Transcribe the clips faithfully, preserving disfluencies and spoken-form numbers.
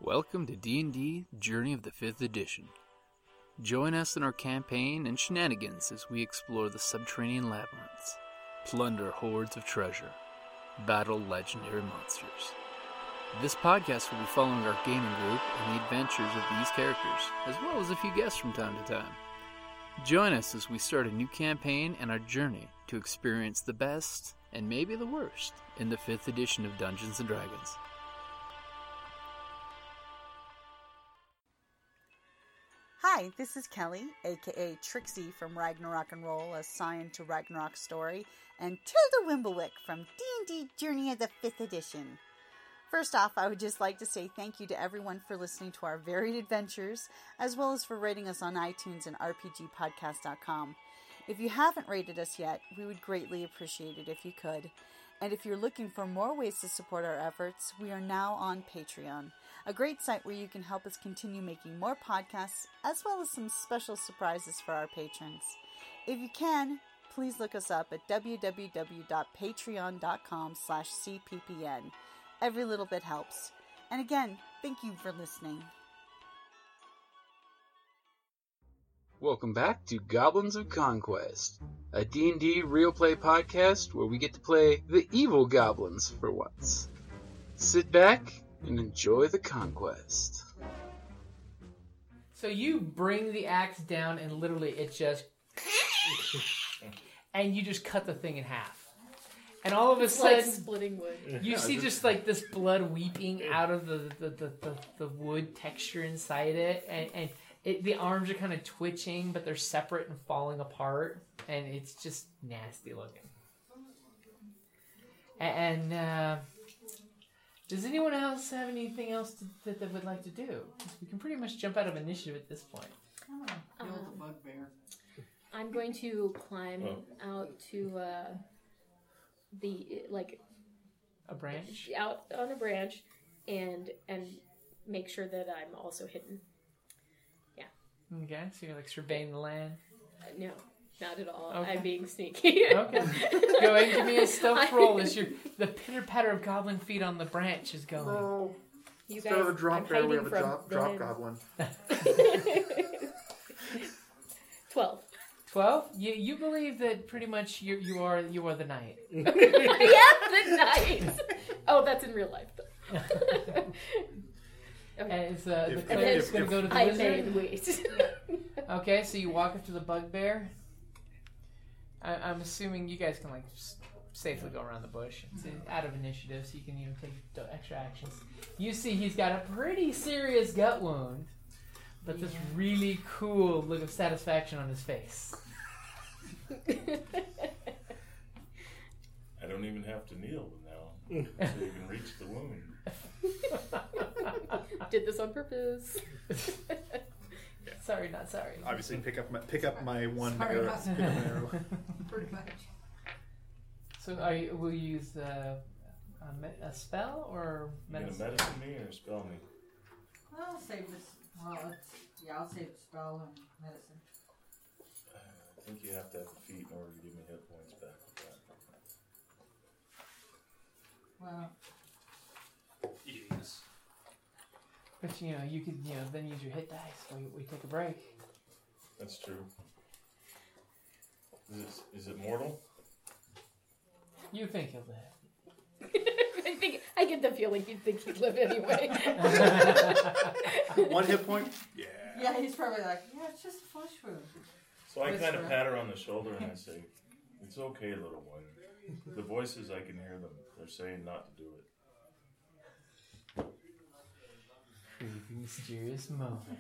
Welcome to D and D Journey of the fifth Edition. Join us in our campaign and shenanigans as we explore the subterranean labyrinths, plunder hordes of treasure, battle legendary monsters. This podcast will be following our gaming group and the adventures of these characters, as well as a few guests from time to time. Join us as we start a new campaign and our journey to experience the best, and maybe the worst, in the fifth edition of Dungeons and Dragons. Hi, this is Kelly, aka Trixie from Ragnarok and Roll, a Scion to Ragnarok story, and Tilda Wimblewick from D and D Journey of the fifth Edition. First off, I would just like to say thank you to everyone for listening to our varied adventures, as well as for rating us on iTunes and R P G podcast dot com. If you haven't rated us yet, we would greatly appreciate it if you could. And if you're looking for more ways to support our efforts, we are now on Patreon, a great site where you can help us continue making more podcasts, as well as some special surprises for our patrons. If you can, please look us up at w w w dot patreon dot com slash c p p n. Every little bit helps. And again, thank you for listening. Welcome back to Goblins of Conquest, a D and D real play podcast where we get to play the evil goblins for once. Sit back and enjoy the conquest. So you bring the axe down and literally it just... and you just cut the thing in half. And all of a it's sudden, like splitting wood. you see just like this blood weeping out of the the, the, the, the wood texture inside it. And, and it, the arms are kind of twitching, but they're separate and falling apart. And it's just nasty looking. And... uh, does anyone else have anything else to, that they would like to do? 'Cause we can pretty much jump out of initiative at this point. Oh, kill um, the bugbear. I'm going to climb oh. out to uh, the like a branch out on a branch, and and make sure that I'm also hidden. Yeah. Okay, so you're like surveying the land. Uh, no. Not at all. Okay. I'm being sneaky. Okay. Go ahead and give me a stealth roll as your the pitter patter of goblin feet on the branch is going. Roll. You Instead of a drop bear, we have a drop, drop goblin. Twelve. Twelve? You you believe that pretty much you you are you are the knight. Yeah, the knight. Oh, that's in real life though. Okay. As uh, the If- cleric's if- going if- to go to the I wizard. made wait. Okay, so you walk up to the bugbear. I, I'm assuming you guys can like just safely go around the bush. It's out of initiative, so you can you know take the extra actions. You see, he's got a pretty serious gut wound, but this really cool look of satisfaction on his face. I don't even have to kneel now, so you can reach the wound. Did this on purpose. Yeah. Sorry, not sorry. Obviously, pick up my pick up my one Sorry, arrow. not Pick up an arrow. Pretty much. So, are you, will you use uh, a, me- a spell or You gonna medicine? medicine me or spell me? I'll save this. Well, it's, yeah, I'll save the spell and medicine. I think you have to have a feat in order to give me hit points back with that. Well, Yes. But you know, you could you know then use your hit dice while we take a break. That's true. Is it, is it mortal? You think he'll live? I think I get the feeling he'd think he'd live anyway. One hit point. Yeah. yeah, he's probably like, yeah, it's just a flesh wound. So I kind of Whisper. pat her on the shoulder and I say, "It's okay, little one. The voices, I can hear them. They're saying not to do it." Creepy, mysterious moment.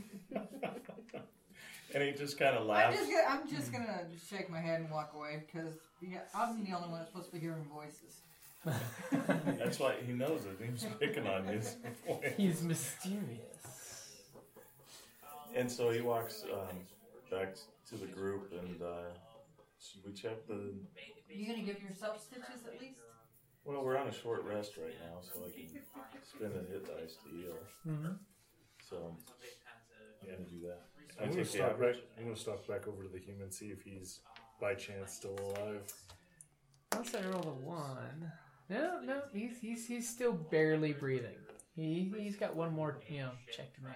And he just kind of I'm laughs. just, gonna, I'm just gonna shake my head and walk away because yeah, I'm the only one that's supposed to be hearing voices. That's why he knows it. He's picking on you. He's mysterious. And so he walks um, back to the group, and uh, we check the. Are you gonna give yourself stitches at least? Well, we're on a short rest right now, so I can spend a hit dice to heal. Mm-hmm. So I'm gonna do that. I I'm gonna take the stop back. average. I'm gonna stop back over to the human, see if he's by chance still alive. Once I roll a one, no, no, he's he's he's still barely breathing. He, he's got one more, you know, check to make.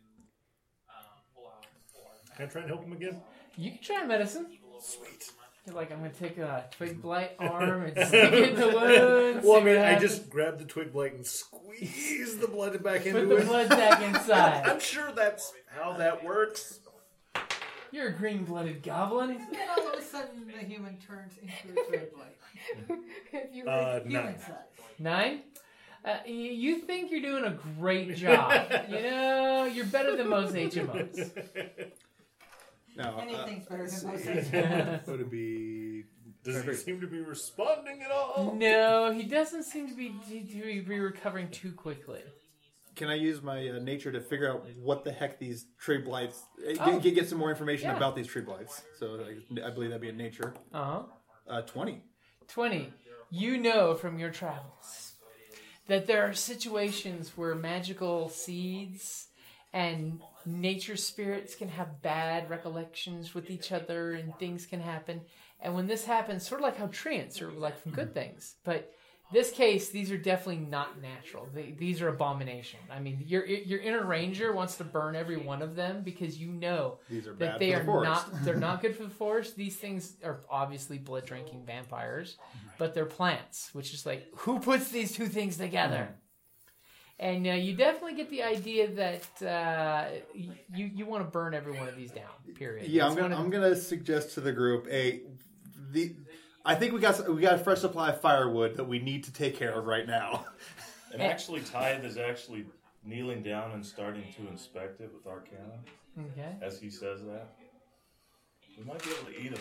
Can I try and help him again? You can try medicine. Sweet. You're like, I'm going to take a twig blight arm and stick it in the wound. Well, I see mean, what I happens. just grabbed the twig blight and squeeze the blood back into Put the it. blood back inside. I'm sure that's how that works. You're a green-blooded goblin. And then all of a sudden, the human turns into a twig blight. If you Uh, Human nine. size. Nine? Uh, you, you think you're doing a great job. You know, you're better than most H M Os. Now, uh, Anything's better than most things. would it be? Does he seem to be responding at all? No, he doesn't seem to be, to be recovering too quickly. Can I use my uh, nature to figure out what the heck these tree blights? uh, Oh. Get, get some more information Yeah. about these tree blights. So like, I believe that'd be in nature. Uh-huh. Uh, Twenty. twenty. You know from your travels that there are situations where magical seeds and nature spirits can have bad recollections with each other and things can happen. And when this happens, sort of like how treants are like from good things. But this case, these are definitely not natural. They, these are abomination. I mean, your your inner ranger wants to burn every one of them because you know These are that bad they for are the forest. not they're not good for the forest. These things are obviously blood drinking vampires, but they're plants, which is like who puts these two things together? And uh, you definitely get the idea that uh, you you want to burn every one of these down. Period. Yeah, It's I'm gonna one I'm of gonna suggest to the group a the. I think we got we got a fresh supply of firewood that we need to take care of right now. And actually, Tithe is actually kneeling down and starting to inspect it with Arcana. the, okay. As he says that, we might be able to eat him.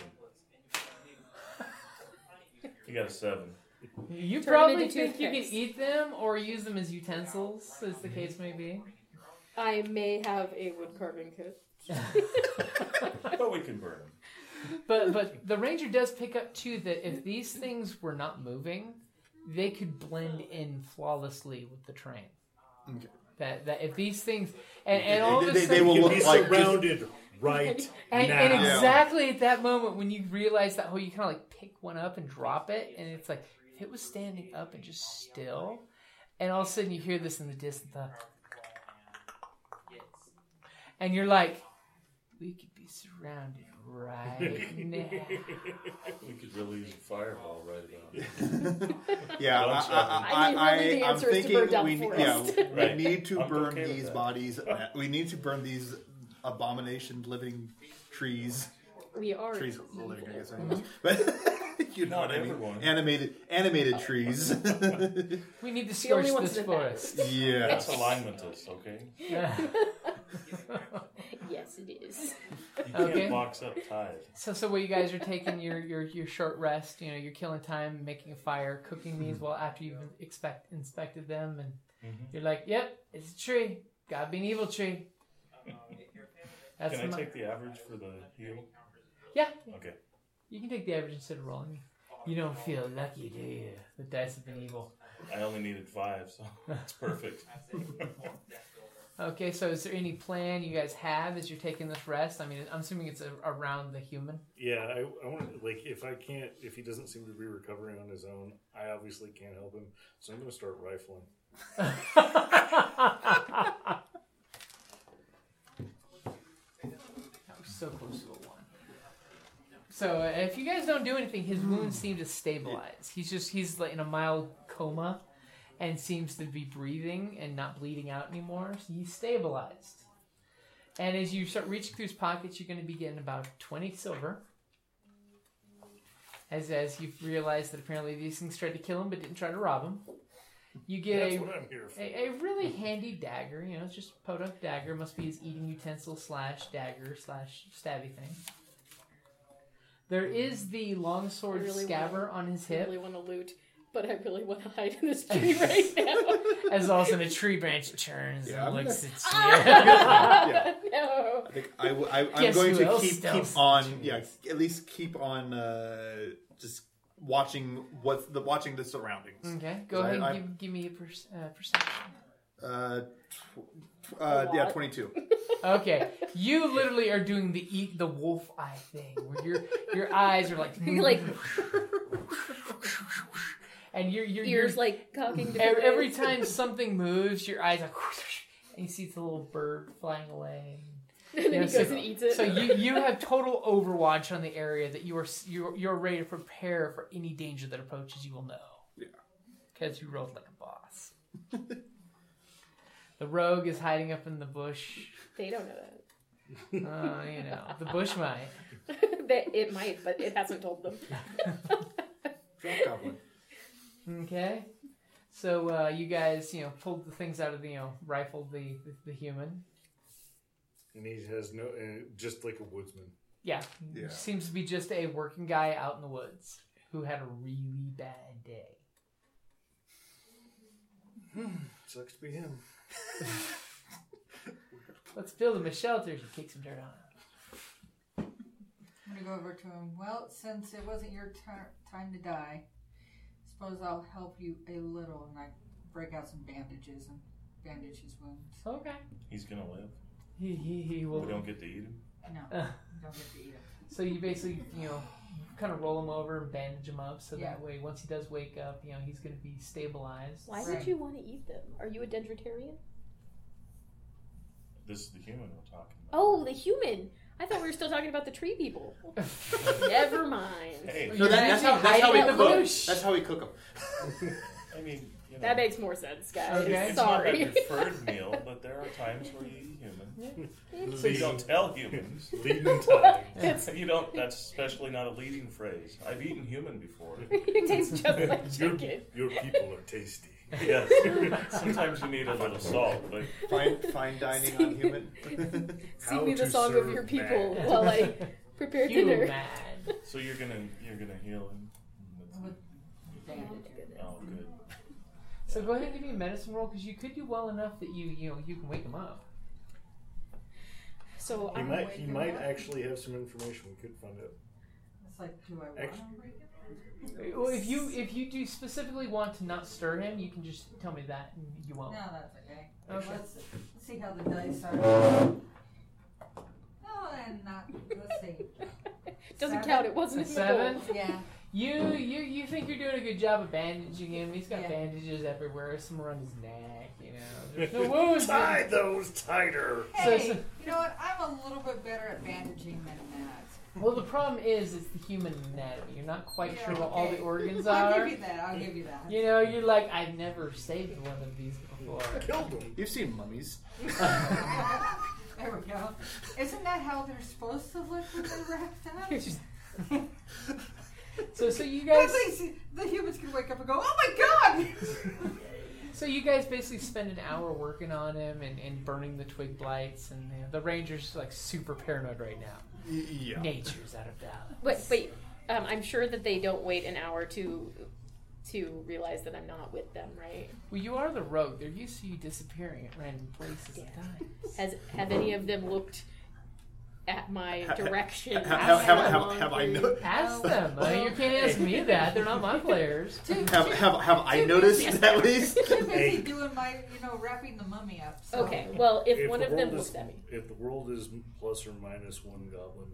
You got a seven. You Turn probably them into think you can toothpicks. eat them or use them as utensils, as the case may be. I may have a wood carving kit. But we can burn him. But but the ranger does pick up too that if these things were not moving, they could blend in flawlessly with the train. Okay. That that if these things and, and all of a They- they- sudden they will He'll look be like just- surrounded right and, now. and Yeah. exactly at that moment when you realize that whole you kind of like pick one up and drop it and it's like if it was standing up and just still and all of a sudden you hear this in the distance uh, and you're like we could be surrounded right now. We could really use a fireball right about now. Yeah, Bunch I, of them. I, I mean, I, really the I, I'm answer is to thinking burn down we, the yeah, forest. we Right. need to I'm burn okay with these that. bodies. uh, We need to burn these abomination living trees. We are. Trees are living, I guess. I guess. But you know Not what I mean. everyone. Animated, animated trees. We need to The only scorch ones this that matter. forest. yeah. That's alignmentist, okay? Yes, it is. You can't Okay. box up Tithe. So, so where you guys are taking your, your, your short rest, you know, you're killing time, making a fire, cooking these well after you've expect, inspected them, and Mm-hmm. you're like, yep, it's a tree. Gotta be an evil tree. That's Can I my- take the average for the heal? Yeah, Okay. you can take the average instead of rolling. You don't feel lucky, do you? The dice have been evil. I only needed five, so it's perfect. Okay, so is there any plan you guys have as you're taking this rest? I mean, I'm assuming it's a, around the human. Yeah, I, I want to, like, if I can't, if he doesn't seem to be recovering on his own, I obviously can't help him, so I'm going to start rifling. That was so close to a one. So uh, if you guys don't do anything, his wounds seem to stabilize. He's just he's like in a mild coma, and seems to be breathing and not bleeding out anymore. So he's stabilized. And as you start reaching through his pockets, you're going to be getting about twenty silver. As as you've realized that apparently these things tried to kill him, but didn't try to rob him. You get That's a what I'm here for. A, a really handy dagger, you know, it's just a podunk dagger. Must be his eating utensil slash dagger slash stabby thing. There is the longsword I really scabber on his I hip, really want to loot, but I really want to hide in this tree right now. as also in a tree branch turns Yeah, and I'm looks gonna- at you. yeah. No. I think I, w- I, I'm Guess going who to else keep stealths keep on. into Yeah, this? at least keep on. Uh, just watching what's the watching the surroundings. Okay, go I- ahead and I- give, give me a per, uh, perception. Uh, tw- uh A yeah, lot. twenty-two. Okay, you literally are doing the eat the wolf eye thing, where your your eyes are like You're like, and you're you're Ears you're, like cocking. to every, the every ways. time something moves, your eyes are, and you see the little bird flying away. And then You know, he goes so, and eats it. so you you have total overwatch on the area that you are you're you're ready to prepare for any danger that approaches. You will know. Yeah. Because you rolled like a boss. The rogue is hiding up in the bush. They don't know that. Uh, you know, the bush might. They, it might, but it hasn't told them. Drop goblin. Okay. So uh, you guys, you know, pulled the things out of the, you know, rifled the the, the human. And he has no, uh, just like a woodsman. Yeah. Yeah. Seems to be just a working guy out in the woods who had a really bad day. Sucks to be him. Let's build him a shelter. She kicks some dirt on him. I'm gonna go over to him. Well, since it wasn't your tur time to die, suppose I'll help you a little, and I break out some bandages and bandage his wounds. Okay. He's gonna live. He he he will. We don't get to eat him. No, Uh, you don't get to eat him. so you basically, you know, kind of roll him over and bandage him up, so Yeah. that way, once he does wake up, you know, he's going to be stabilized. Why Right. would you want to eat them? Are you a dendritarian? This is the human we're talking about. Oh, the human. I thought we were still talking about the tree people. Never mind. Hey, No, that, that's how that's how we Hiding in the cook. bush. That's how we cook them. I mean, you know, That makes more sense, guys. Okay. it's Sorry. not my preferred meal, but there are times where you eat human. So you Leading- don't tell humans. Leading time. It's, You don't. That's especially not a leading phrase. I've eaten human before. it tastes just like Your, chicken. your people are tasty. Yes. Sometimes you need a little salt, but Fine, fine dining on human. How Sing me the to song of serve your people man. while I prepare You dinner. mad. so you're gonna you're gonna heal him. With Oh, bandage. goodness. Oh, good. So go ahead and give me a medicine roll, because you could do well enough that you you know you can wake him up. So He I'm might. waking He might up. actually have some information we could find out. It's like, do I want Ex- to break it? Well, if you if you do specifically want to not stir him, you can just tell me that, and you No, won't. that's okay. Okay. Let's, let's see how the dice are. No, and not. Let's see. doesn't Seven? count. It wasn't in the Seven? bowl. Yeah. You you you think you're doing a good job of bandaging him? He's got Yeah. bandages everywhere, some around his neck, you know. There's no wounds. Tie those tighter. So- Hey, so- you know what? I'm a little bit better at bandaging than that. Well, the problem is it's the human anatomy. You're not quite Yeah, sure what all the okay. organs I'll are. give you that. I'll give you that. You know, you're like, I've never saved one of these before. Killed him. You've seen mummies. There we go. Isn't that how they're supposed to look when they're wrapped up? So, so you guys, At least the humans can wake up and go, "Oh my god!" so you guys basically spend an hour working on him and, and burning the twig blights, and you know, the ranger's like super paranoid right now. Y- yeah. Nature's out of balance. Wait, wait. Um, I'm sure that they don't wait an hour to to realize that I'm not with them, right? Well, you are the rogue. They're used to you disappearing at random places Yeah. and times. Has have any of them looked at my Ha- ha- direction? Have, have, have, have, How have I long no- Ask them. Uh, you can't ask me that. They're not my players. have, have, have I noticed at least? Too busy Hey. doing my, you know, wrapping the mummy up. So. Okay, well, if, If one the of them world looks is- at me. If the world is plus or minus one goblin,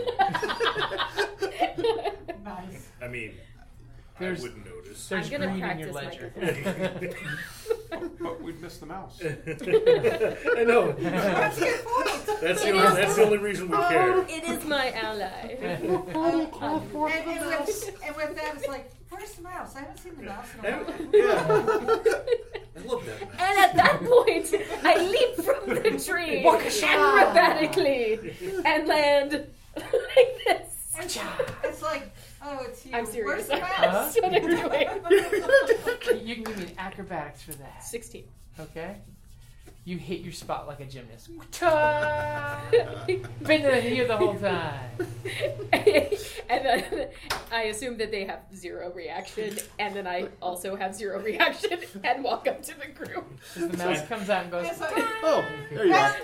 Nice. I mean, There's- I wouldn't notice. There's I'm gonna green in your practice ledger. microphone. But we'd missed the mouse. I know. That's a good point. That's the, It only, is- that's the only reason we care. It is my ally. And, and, with, and with that, it's like, where's the mouse? I haven't seen the mouse in a while. Yeah. I love that. Man. And at that point, I leap from the tree acrobatically and land like this. It's, it's like, oh, it's you. I'm serious. Where's the Huh? mouse? That's what I'm doing. You can give me an acrobatics for that. sixteen. Okay? You hit your spot like a gymnast. Ta! Been in here the whole time. And then I assume that they have zero reaction, and then I also have zero reaction and walk up to the group. As the mouse comes out and goes, It's like, Oh, there you are.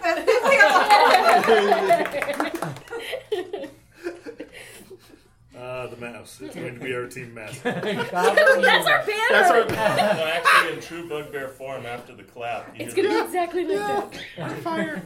Uh, the mouse. It's going to be our team mascot. That's our banner! That's our No, actually, in true bugbear form, after the clap, you It's hear gonna be exactly like that. fire.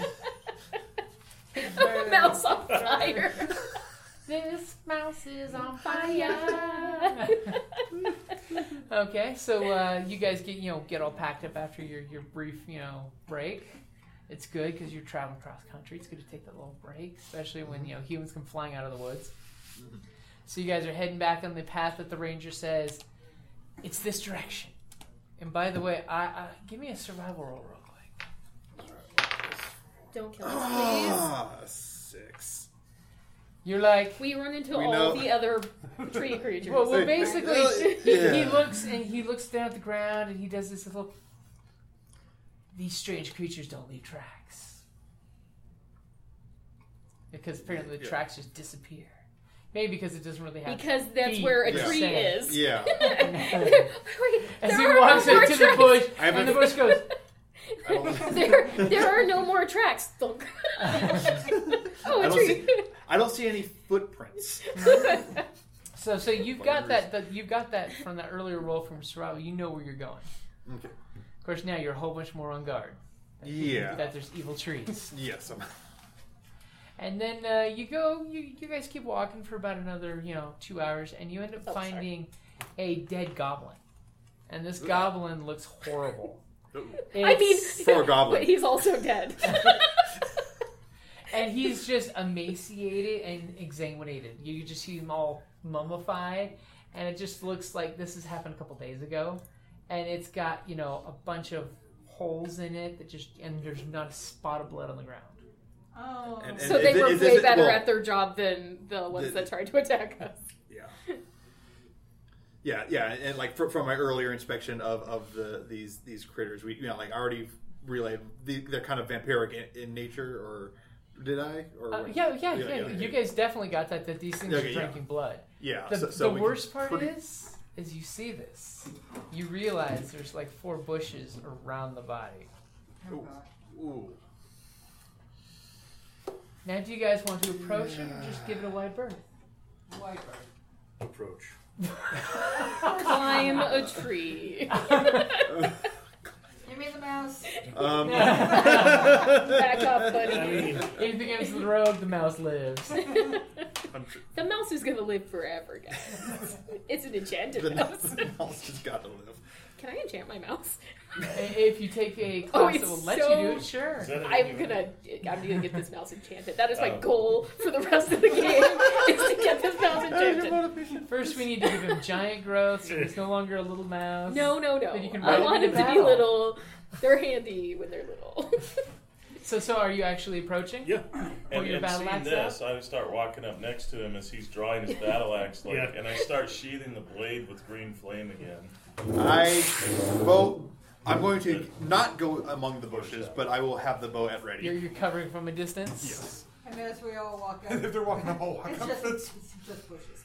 A mouse on fire. This mouse is on fire. Okay, so uh, you guys get you know get all packed up after your, your brief you know break. It's good because you're traveling cross country. It's good to take that little break, especially when you know humans come flying out of the woods. So you guys are heading back on the path that the ranger says. It's this direction. And by the way, I, I give me a survival roll real quick. Don't kill us, please. Ah, six. You're like, We run into We all know- the other tree creatures. well, well basically, he, Yeah. he looks and he looks down at the ground and he does this little. These strange creatures don't leave tracks because apparently the Yeah. tracks just disappear. Maybe because it doesn't really have. Because that's feet where a Yeah. tree Say. is. Yeah. Wait, As there he are walks no more into the tracks. bush, I have and a- the bush goes. I don't, there, there are no more tracks. Thunk. oh, I a don't tree. see. I don't see any footprints. So, so you've got that, that. You've got that from that earlier roll from survival. You know where you're going. Okay. Of course, now you're a whole bunch more on guard. That- Yeah. That there's evil trees. Yes. I'm, And then uh, you go, you, you guys keep walking for about another, you know, two hours, and you end up Oh, sorry. finding a dead goblin. And this goblin looks horrible. I mean, It's- For a goblin. but he's also dead. and he's just emaciated and exsanguinated. You just see him all mummified, and it just looks like this has happened a couple days ago. And it's got, you know, a bunch of holes in it that just, and there's not a spot of blood on the ground. Oh. And- so and they is it- were is way this- better well, at their job than the ones the- that tried to attack us. Yeah. Yeah, yeah, and like fr- from my earlier inspection of, of the these these critters, we you know like I already relayed the, they're kind of vampiric in, in nature, or did I? Or Uh, what? yeah, yeah, yeah, yeah, You yeah. guys definitely got that, that these things Okay, are yeah. drinking blood. Yeah. The, so, so the we worst can part pretty- is, is you see this. You realize there's like four bushes around the body. Oh, Ooh. God. Ooh. Now, do you guys want to approach it or just give it a wide berth? White Approach. Climb a tree. Give me the mouse. Um, Back up, buddy. I mean, If against the road, the mouse lives. I'm tr- The mouse is gonna live forever, guys. It's an enchanted the mouse. the mouse has got to live. Can I enchant my mouse? If you take a class Oh, that it's will let so- you do it, sure. is that I'm an- gonna, I'm gonna get this mouse enchanted. That is my Oh. goal for the rest of the game, is to get this mouse enchanted. First, we need to give him giant growth, so he's no longer a little mouse. No, no, no. Then you can I ride want him him into to be battle. little. They're handy when they're little. So, so are you actually approaching? Yeah. And, your and battle seeing axe this, I would start walking up next to him as he's drawing his battle axe, like, Yeah. and I start sheathing the blade with green flame again. I well, I'm going to not go among the bushes, but I will have the bow at ready. You're, you're covering from a distance? Yes. And as we all walk up, And if they're walking up, I'll walk it's up. just, It's- it's just bushes.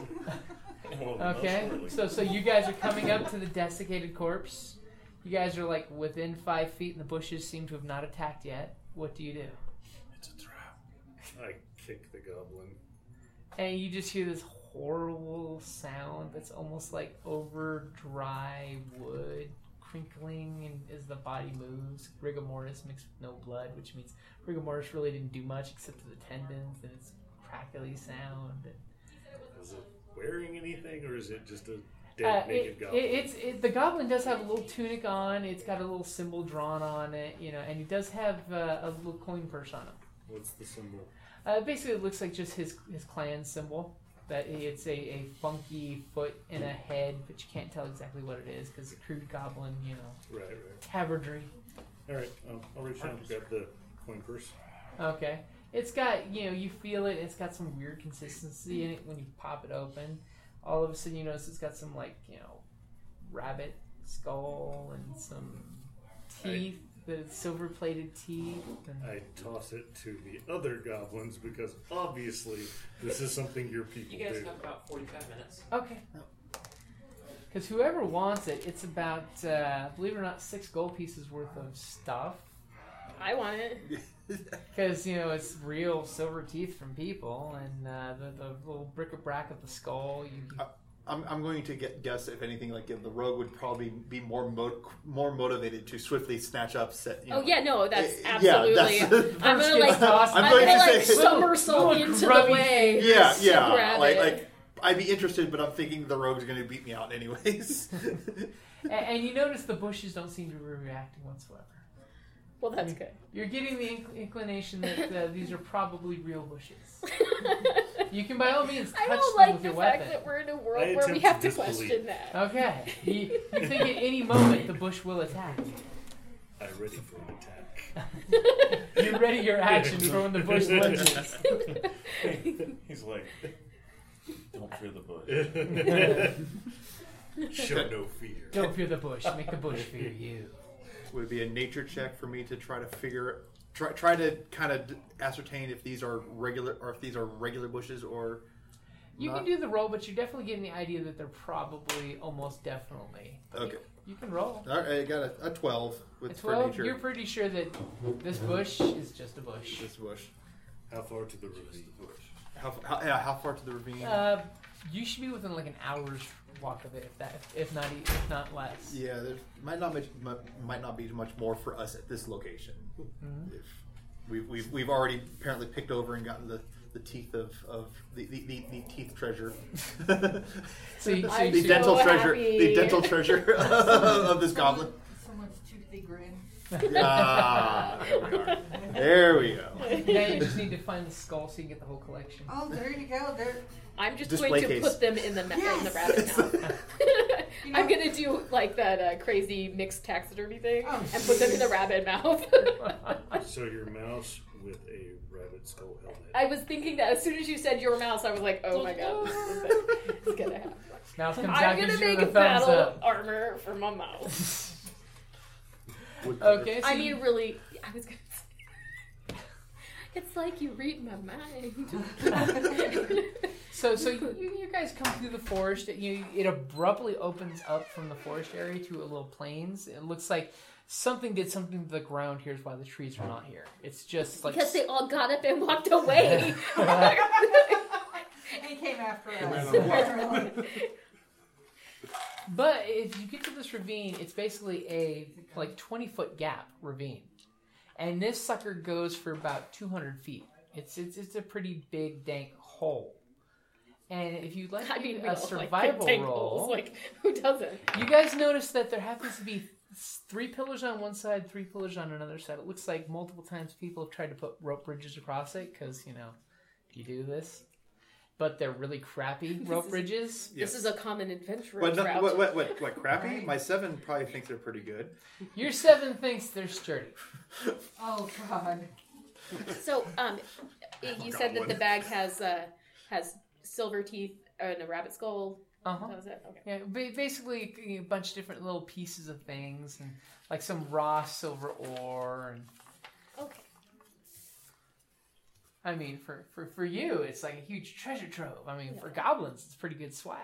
Well, no, Okay, surely. so so you guys are coming up to the desiccated corpse. You guys are like within five feet, and the bushes seem to have not attacked yet. What do you do? It's a trap. I kick the goblin. And you just hear this horrible sound that's almost like over dry wood crinkling, and as the body moves, rigor mortis mixed with no blood, which means rigor mortis really didn't do much except for the tendons, and it's crackly sound. And, Is it wearing anything, or is it just a Uh, dead naked it, goblin? it, it's it, the goblin does have a little tunic on. It's got a little symbol drawn on it, you know, and he does have uh, a little coin purse on him. What's the symbol? Uh, basically, it looks like just his his clan symbol. That it's a, a funky foot and a head, but you can't tell exactly what it is because the crude goblin, you know, Right, right. tabardry. All right, um, I'll reach out and grab the coin purse. Okay, it's got, you know, you feel it. It's got some weird consistency in it when you pop it open. All of a sudden, you notice it's got some, like, you know, rabbit skull and some teeth, the silver plated teeth. And I toss it to the other goblins because obviously this is something your people You guys do. have about forty-five minutes. Okay. Because whoever wants it, it's about, uh, believe it or not, six gold pieces worth of stuff. I want it. Because, you know, it's real silver teeth from people, and uh, the, the little bric-a-brac of the skull. You, you, I'm, I'm going to get, guess if anything, like the rogue would probably be more mo- more motivated to swiftly snatch up. Set, you know, Oh yeah, no, that's Yeah, absolutely. that's- I'm First gonna gets like, tossed, I'm, I'm going gonna to like say- somersault Little into the grubby way. yeah, to yeah, grab like it. like I'd be interested, but I'm thinking the rogue's going to beat me out anyways. and, and you notice the bushes don't seem to be reacting whatsoever. Well, that's good. You're getting the inc- inclination that uh, these are probably real bushes. You can by all means touch I don't them like with the your fact weapon. that we're in a I world where we attempt have to to question disbelieve. that. Okay. You, you think at any moment the bush will attack. I'm ready for an attack. You ready your action for when the bush lunges. He's like, don't fear the bush. Show no fear. Don't fear the bush. Make the bush fear you. Would it be a nature check for me to try to figure, try try to kind of ascertain if these are regular or if these are regular bushes or. You not? can do the roll, but you're definitely getting the idea that they're probably almost definitely. But Okay. You, you can roll. All right, I got a, a twelve with At for twelve, nature. you're pretty sure that this bush is just a bush. This bush. How far to the ravine? How, how yeah? How far to the ravine? Uh, you should be within like an hour's walk of it, if that, if not, e- if not less. yeah, there might not much, might not be much more for us at this location. Mhm. If we've, we've we've already apparently picked over and gotten the, the teeth of, of the, the, the, the teeth treasure. So you- so I'm you- the so dental so treasure, happy. the dental treasure of this goblin. Someone's toothy grin. Ah, there we are. There we go. Now you just need to find the skull so you can get the whole collection. Oh, there you go. There. I'm just Display going to case. put them in the ma- in the Yes. rabbit mouth. You know- I'm gonna do like that uh, crazy mixed taxidermy thing Oh, and put them in the rabbit mouth. So your mouse with a rabbit skull helmet. I was thinking that as soon as you said your mouse, I was like, oh my god, this is it. It's gonna happen. Mouse comes out, I'm gives gonna you make the a thumbs battle up. armor for my mouse. Okay, so I you- mean, really, I was gonna say, it's like you read my mind. So, so you, you guys come through the forest. You, it abruptly opens up from the forest area to a little plains. It looks like something did something to the ground. Here's why the trees are not here. It's just like Because they all got up and walked away. He came after ran us. But if you get to this ravine, it's basically a like twenty foot gap ravine, and this sucker goes for about two hundred feet. It's it's it's a pretty big dank hole. And if you'd like I to mean, do we a all like survival big roll, holes. Like, who doesn't? you guys notice that there happens to be three pillars on one side, three pillars on another side. It looks like multiple times people have tried to put rope bridges across it because, you know, you do this. But they're really crappy rope is- bridges. Yes. This is a common adventure What, route. what, what, what, what, crappy? Right. My seven probably thinks they're pretty good. Your seven thinks they're sturdy. Oh God. So, um, you said that the bag has uh, has silver teeth and a rabbit skull. Uh-huh. That was it. Okay. Yeah, ba- basically a bunch of different little pieces of things, and like some raw silver ore. And Okay. I mean, for, for, for you, it's like a huge treasure trove. I mean, for goblins, it's pretty good swag.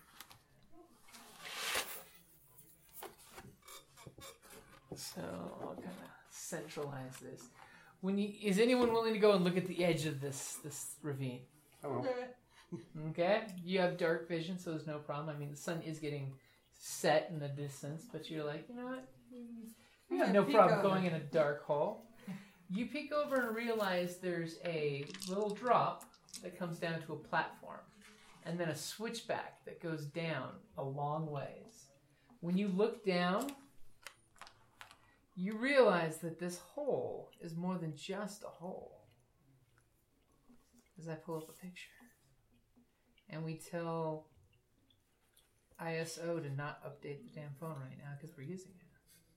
So I'll kind of centralize this. When you, is anyone willing to go and look at the edge of this this ravine? Okay, you have dark vision, so there's no problem. I mean, the sun is getting set in the distance, but you're like, you know what? You have Yeah, no peek problem over. going in a dark hole. You peek over and realize there's a little drop that comes down to a platform, and then a switchback that goes down a long ways. When you look down, you realize that this hole is more than just a hole. As I pull up a picture. And we tell I S O to not update the damn phone right now because we're using it.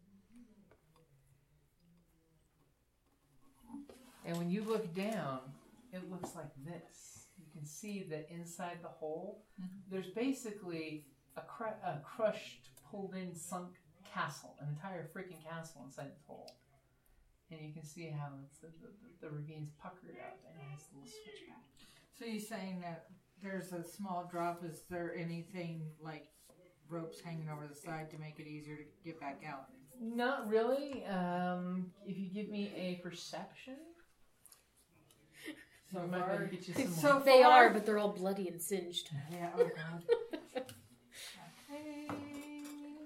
And when you look down, it looks like this. You can see that inside the hole, there's basically a, cr- a crushed, pulled-in, sunk castle, an entire freaking castle inside this hole. And you can see how it's the, the, the ravine's puckered up and it has a little switchback. So you're saying that there's a small drop. Is there anything like ropes hanging over the side to make it easier to get back out? Not really. Um, if you give me a perception, So I might be able far, to get you some so more. They far- are, but they're all bloody and singed. Yeah. Oh God. Hey,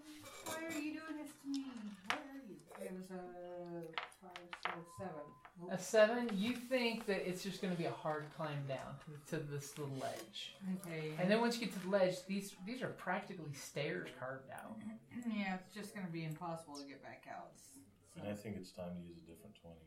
why are you doing this to me? Where are you? It was a five, six, seven. A seven. You think that it's just going to be a hard climb down to, to this little ledge, Okay. and then once you get to the ledge, these these are practically stairs carved out. Yeah, it's just going to be impossible to get back out. So. And I think it's time to use a different twenty.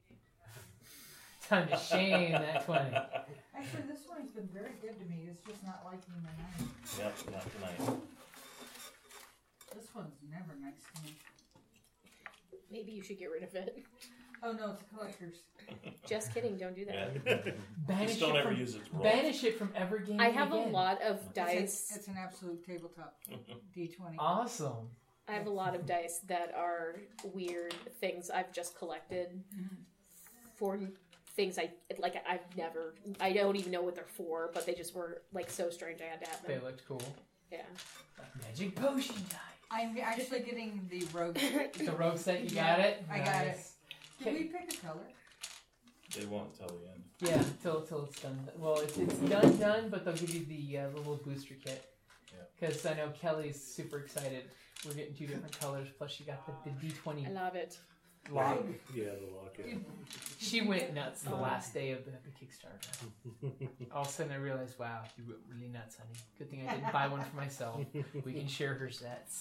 Time to shame that twenty. Actually, this one's been very good to me. It's just not liking my nine. Yep, not tonight. This one's never nice to me. Maybe you should get rid of it. Oh no, it's a collector's. Just kidding. Don't do that. Yeah. Banish Just don't it ever from, use its roll. Banish it from ever gaming I have again. a lot of It's, dice. it's an absolute tabletop. D twenty. Awesome. I have a lot of dice that are weird things I've just collected for things I like. I've never. I don't even know what they're for, but they just were like so strange. I had to have They them. looked cool. Yeah. Magic potion die. I'm actually getting the rogue. The rogue set, you Yeah, got it? I got it. Nice. Did we pick a color? They won't tell the end. Yeah, till till it's done. Well, it's, it's done, done, but they'll give you the uh, little booster kit. Because I know Kelly's super excited. We're getting two different colors, plus you got the, the D twenty I love it. lock. Yeah, the lock. Yeah. She went nuts the last day of the, the Kickstarter. All of a sudden I realized, wow, you went really nuts, honey. Good thing I didn't buy one for myself. We can share her sets.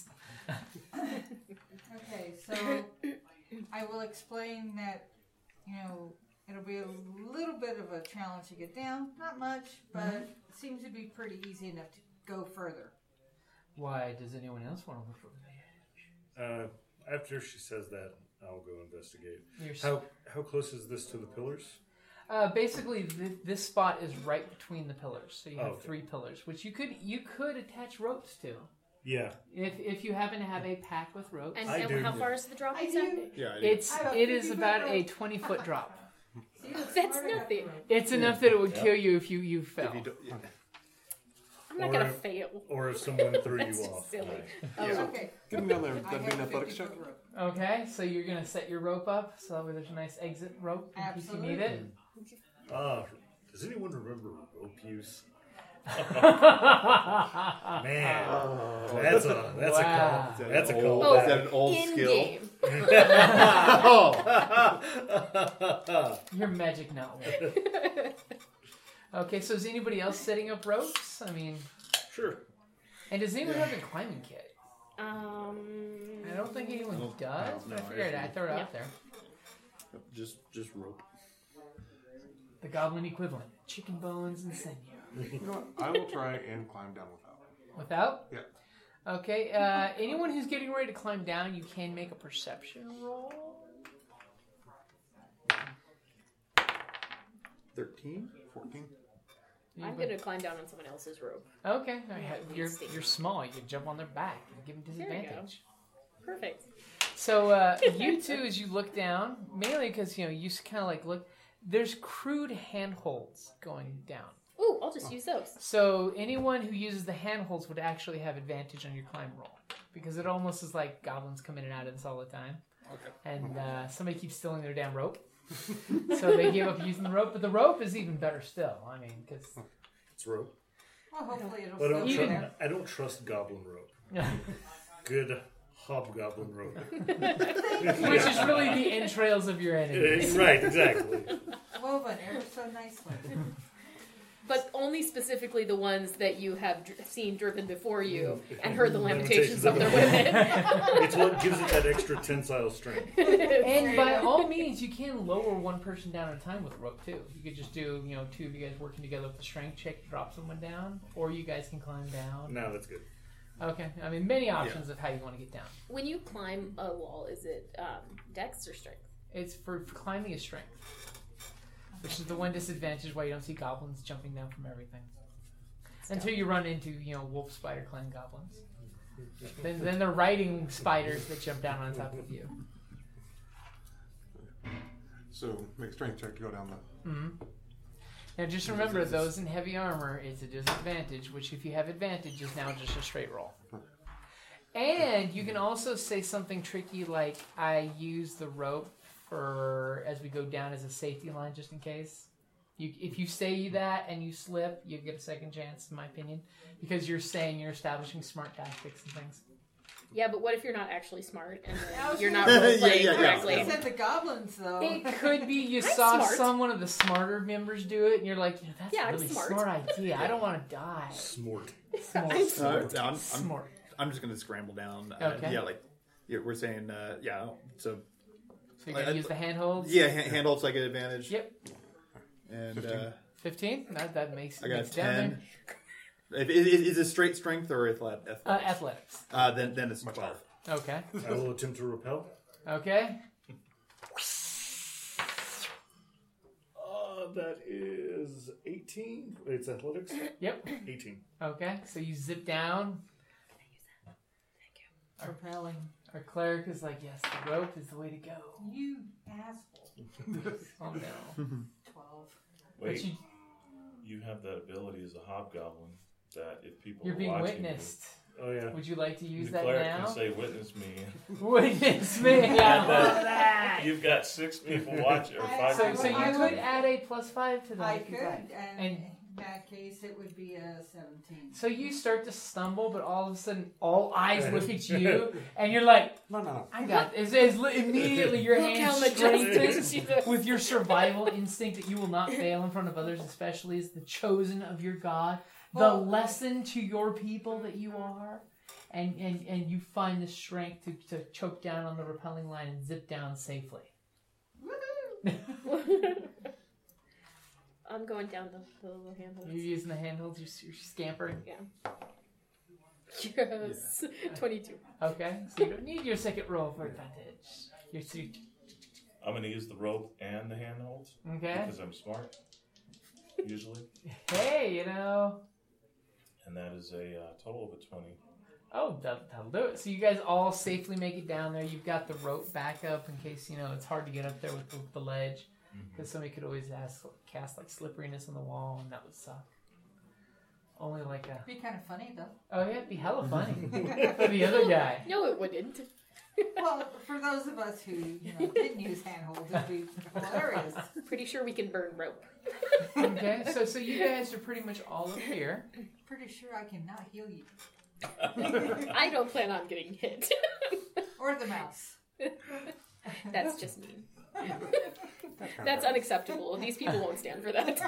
Okay, so I will explain that, you know, it'll be a little bit of a challenge to get down. Not much, but Mhm. it seems to be pretty easy enough to go further. Why does anyone else want to look for the Uh, after she says that, I'll go investigate. You're s- How how close is this to the pillars? Uh, basically, th- this spot is right between the pillars, so you have Oh, okay. three pillars, which you could you could attach ropes to, Yeah. if if you happen to have a pack with ropes. And, I and do. how far is the drop? I exactly? Yeah, I It's I have a it is fifty about foot a rope. twenty foot drop. See, it's That's hard enough nothing. to rope. It's enough that it would Yeah. kill you if you you fell. If you don't, yeah. I'm not Or gonna if- fail. Or if someone threw That's you just off. silly. Right. Oh, Yeah. Okay. Get him down there. I That'd be have an a athletics fifty check. foot rope. Okay, so you're gonna set your rope up so that way there's a nice exit rope in case you need it. Ah, does anyone remember rope use? Man, Man, Oh. that's a that's Wow. a call. That's a Is call. Oh, Is that an old in skill? game. Oh, your magic not work. Okay, so is anybody else setting up ropes? I mean, Sure. and does anyone have a climbing kit? Um. I don't think anyone Nope. does, No, but I no, figured I- I'd throw it Yeah. out there. just just rope. The goblin equivalent: chicken bones and sinew. You know what? I will try and climb down without. Without? Yeah. Okay, uh, anyone who's getting ready to climb down, you can make a perception roll. Thirteen. fourteen. I'm gonna climb down on someone else's rope. Okay, all right. you're Stick. you're small. You can jump on their back and give them There we go. disadvantage. Perfect. So uh, you two, as you look down, mainly because you know you kind of like look. There's crude handholds going down. Ooh, I'll just use those. So anyone who uses the handholds would actually have advantage on your climb roll because it almost is like goblins come in and out of this all the time. Okay. And uh, somebody keeps stealing their damn rope, so they give up using the rope. But the rope is even better still. I mean, because It's rope. Well, hopefully it'll But I still don't, be Even- tru- there. I don't trust goblin rope. Good hobgoblin rope. which is really the entrails of your enemy. Uh, right, exactly. Woven ever so nicely. But only specifically the ones that you have dr- seen driven before you and heard the lamentations of their women. It's what gives it that extra tensile strength. And by all means, you can lower one person down at a time with a rope too. You could just do, you know, two of you guys working together with the strength check to drop someone down, or you guys can climb down. No, that's good. Okay, I mean, many options of how you want to get down. When you climb a wall, is it um, dex or strength? It's for, for climbing is strength, which is the one disadvantage why you don't see goblins jumping down from everything. Until you run into, you know, wolf spider clan goblins. Then, then they're riding spiders that jump down on top of you. So make a strength check to go down the. Mm-hmm. Now just remember, those in heavy armor is a disadvantage, which if you have advantage is now just a straight roll. And you can also say something tricky like, I use the rope for as we go down as a safety line just in case. You, if you say that and you slip, you get a second chance, in my opinion, because you're saying you're establishing smart tactics and things. Yeah, but what if you're not actually smart and I was then you're not gonna- role Yeah, playing yeah, yeah. correctly? He said the goblins, though. It could be you I'm saw smart. some one of the smarter members do it, and you're like, yeah, that's Yeah, a I'm really smart. smart idea. I don't want to die. Smart. Smart. I'm Uh, smart. no, I'm, I'm, Smart. I'm just gonna scramble down. Uh, Okay. Yeah, like yeah, we're saying. Uh, yeah. So So you're gonna I- use the handholds. yeah, hand, handholds like an advantage. Yep. And fifteen. uh, Fifteen. That that makes. I got makes it down ten. If- Is, is it straight strength or athlet- there. athletics? Uh, athletics. Uh, then then it's twelve. Okay. I will attempt to repel. Okay. Uh, that is eighteen. It's athletics. Yep. eighteen. Okay. So you zip down. Repelling. Our cleric is like, yes, the rope is the way to go. You asshole. Oh no. Twelve. But Wait, you, you have that ability as a hobgoblin that if people you're are being watching witnessed. Oh yeah. Would you like to you, use the that cleric now? can say, "Witness me." Witness me. I love that. You've got six people watching, or five So, people so you I could would- add a plus five to that. I if could, you'd like. and, And- in that case, it would be a seventeen. So you start to stumble, but all of a sudden, all eyes look at you, and you're like, No, no, no. "I got this." It's, it's immediately your Look how hand majestic strengthens she is. with your survival instinct that you will not fail in front of others, especially as the chosen of your God. The Well- lesson to your people that you are, and and and you find the strength to to choke down on the repelling line and zip down safely. I'm going down the, the little handles. You're using the handholds. You're, you're scampering. Yes. twenty-two. Okay, so you don't need your second roll for advantage. You're su- I'm going to use the rope and the handholds okay. because I'm smart, usually, Hey, you know. and that is a uh, total of a twenty. Oh, that, that'll do it. So you guys all safely make it down there. You've got the rope back up in case, you know, it's hard to get up there with the, the ledge. Because somebody could always ask, cast, like, slipperiness on the wall, and that would suck. Only like a... Be kind of funny, though. Oh, yeah, it'd be hella funny. For the other guy. No, it wouldn't. Well, for those of us who, you know, didn't use handholds, it'd be hilarious. Pretty sure we can burn rope. Okay, so so you guys are pretty much all up here. Pretty sure I cannot heal you. I don't plan on getting hit. Or the mouse. That's just mean. That's unacceptable. These people won't stand for that.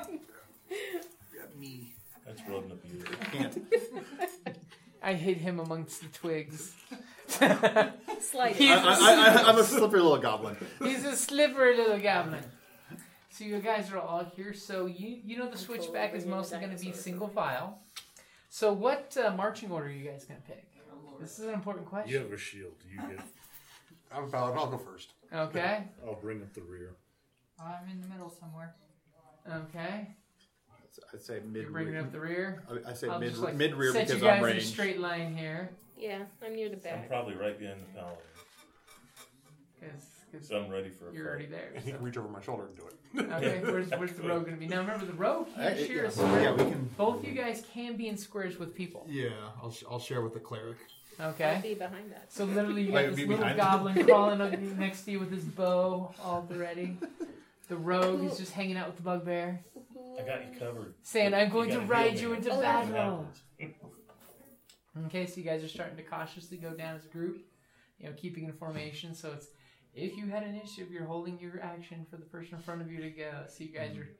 Me. That's rodent abuse. Can't. I hid him amongst the twigs. Slide He's it. I, I, I, I'm a slippery little goblin. He's a slippery little goblin. So you guys are all here. So you you know the switchback is mostly going to be single file. So what uh, marching order are you guys going to pick? This is an important You question. have a shield. You get. I'm a paladin. I'll go first. Okay. I'll bring up the rear. I'm in the middle somewhere. Okay. I'd say mid. You're bringing up the rear. I I say I'll mid just, like, mid rear set because you guys I'm in a ranged. straight line here. Yeah, I'm near the I'm back. probably right behind the paladin, Because so I'm ready for a you're fight. already there. And he can So. reach over my shoulder and do it. Okay, where's, where's the rogue going to be? Now remember, the rogue I- can't yeah, share a yeah, square. we can. Both you guys can be in squares with people. Yeah, I'll, sh- I'll share with the cleric. I'll Okay? be behind that. So literally, you Wait, got this be little behind? goblin crawling up next to you with his bow all ready. The rogue is just hanging out with the bugbear, I got you covered. saying, "I'm going You to gotta ride heal you me. into Oh, What battle." happens? Okay, so you guys are starting to cautiously go down as a group, you know, keeping in formation. So it's if you had initiative, you're holding your action for the person in front of you to go. So you guys are.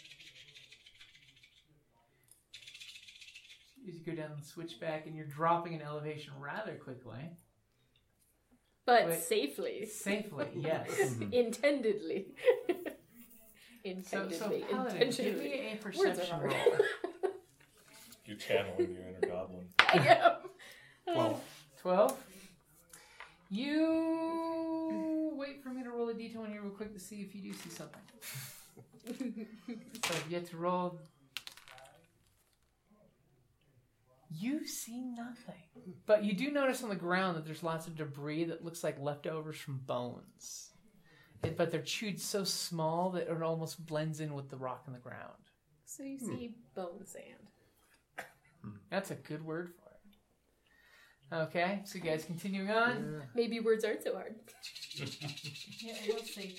As you go down the switchback, and you're dropping an elevation rather quickly. But Wait. safely. Safely, yes. Intendedly. So, Intendedly. so Paladin, give Intentionally. me a Words are perception hard. roll. You're channeling your inner goblin. I am. Well, twelve. You wait for me to roll a d twenty real quick to see if you do see something. So you get to roll. You see nothing. But you do notice on the ground that there's lots of debris that looks like leftovers from bones. It, but they're chewed so small that it almost blends in with the rock in the ground. So you see bone sand. That's a good word for it. Okay, so you guys continuing on. Maybe words aren't so hard. Yeah, we'll see.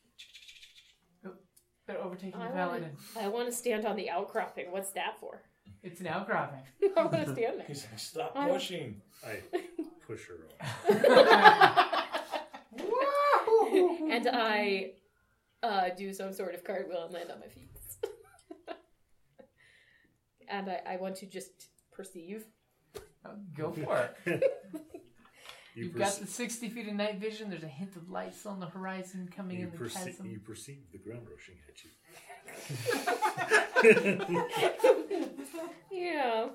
They're overtaking the I paladin. want, I want to stand on the outcropping. What's that for? It's an outcropping. I want to stand there. He's like, stop I'm- pushing. I push her off. And I uh, do some sort of cartwheel and land on my feet. And I, I want to just perceive. Oh, go for it. You You've perce- got the sixty feet of night vision. There's a hint of lights on the horizon coming you, in the perce- chasm. you perceive the ground rushing at you. Yeah.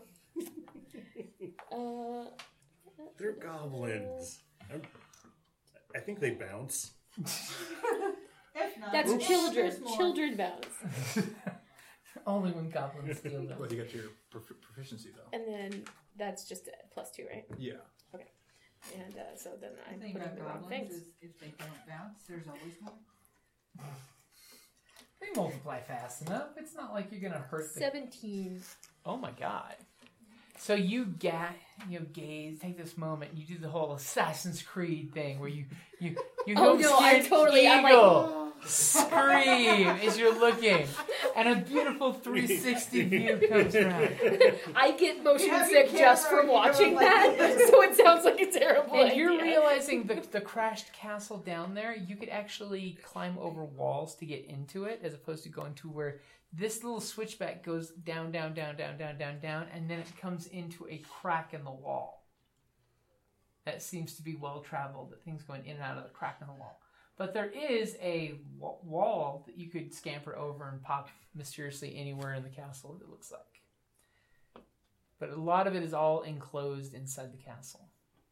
Uh, They're goblins. I'm, I think they bounce. If not, that's there's children. more. Children bounce. Only when goblins steal them. Well, you got your prof- proficiency though. And then that's just a plus two, right? Yeah. And uh, so then I The thing put in about the wrong goblins things. is if they don't bounce, there's always more. They multiply fast enough. It's not like you're gonna hurt the. Seventeen. Oh my god! So you ga- you know, gaze, take this moment. You do the whole Assassin's Creed thing where you you you Oh, go no, I scared totally- I'm like, eagle. Scream as you're looking, and a beautiful three sixty view comes around. I get motion You have your sick just camera from and you're watching like- that, so it sounds like a terrible And idea. you're realizing the the crashed castle down there. You could actually climb over walls to get into it, as opposed to going to where this little switchback goes down, down, down, down, down, down, down, and then it comes into a crack in the wall. That seems to be well traveled. That things going in and out of the crack in the wall. But there is a wa- wall that you could scamper over and pop mysteriously anywhere in the castle, it looks like. But a lot of it is all enclosed inside the castle.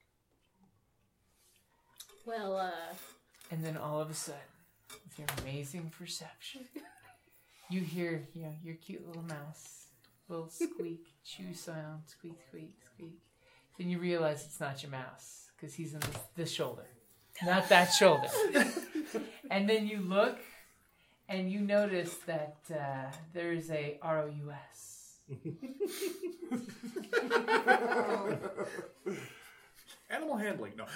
Well, uh, And then all of a sudden, with your amazing perception, you hear, you know, your cute little mouse, little squeak, chew sound, squeak, squeak, squeak. Then you realize it's not your mouse, because he's in this, this shoulder. Not that shoulder. And then you look, and you notice that uh, there's a R O U S. Animal handling. No.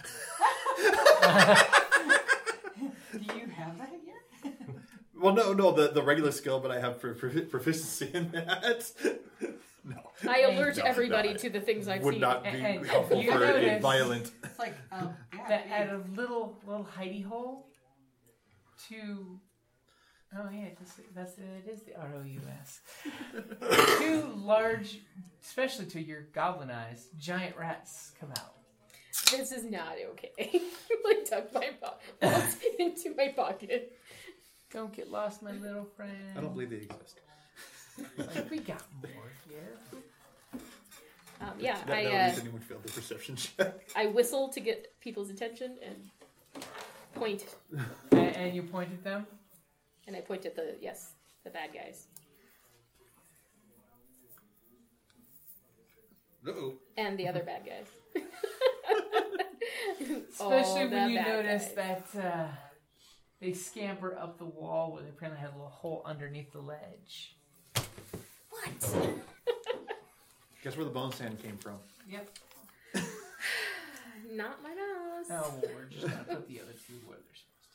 Do you have that here? Well, no, no, the, the regular skill, but I have pro- pro- proficiency in that. No. I alert No, everybody no, to the things I've would seen. not be And- and helpful you for a notice- violent. It's like, um, yeah. That yeah. at a little little hidey hole to oh yeah, that's that's it is the R O U S. Two large, especially to your goblin eyes, giant rats come out. This is not okay. Like tuck my paws into my pocket. Don't get lost, my little friend. I don't believe they exist. Like, we got more here. Um, yeah, That, I that uh, means anyone failed the perception check. I whistle to get people's attention and point, And, and you point at them. and I point at the yes, the bad guys, Uh-oh. and the other bad guys. Especially All when the you bad notice guys. that uh, they scamper up the wall where they apparently had a little hole underneath the ledge. What? Guess where the bone sand came from? Yep. Not my mouse. Oh, well, we're just gonna put the other two where they're supposed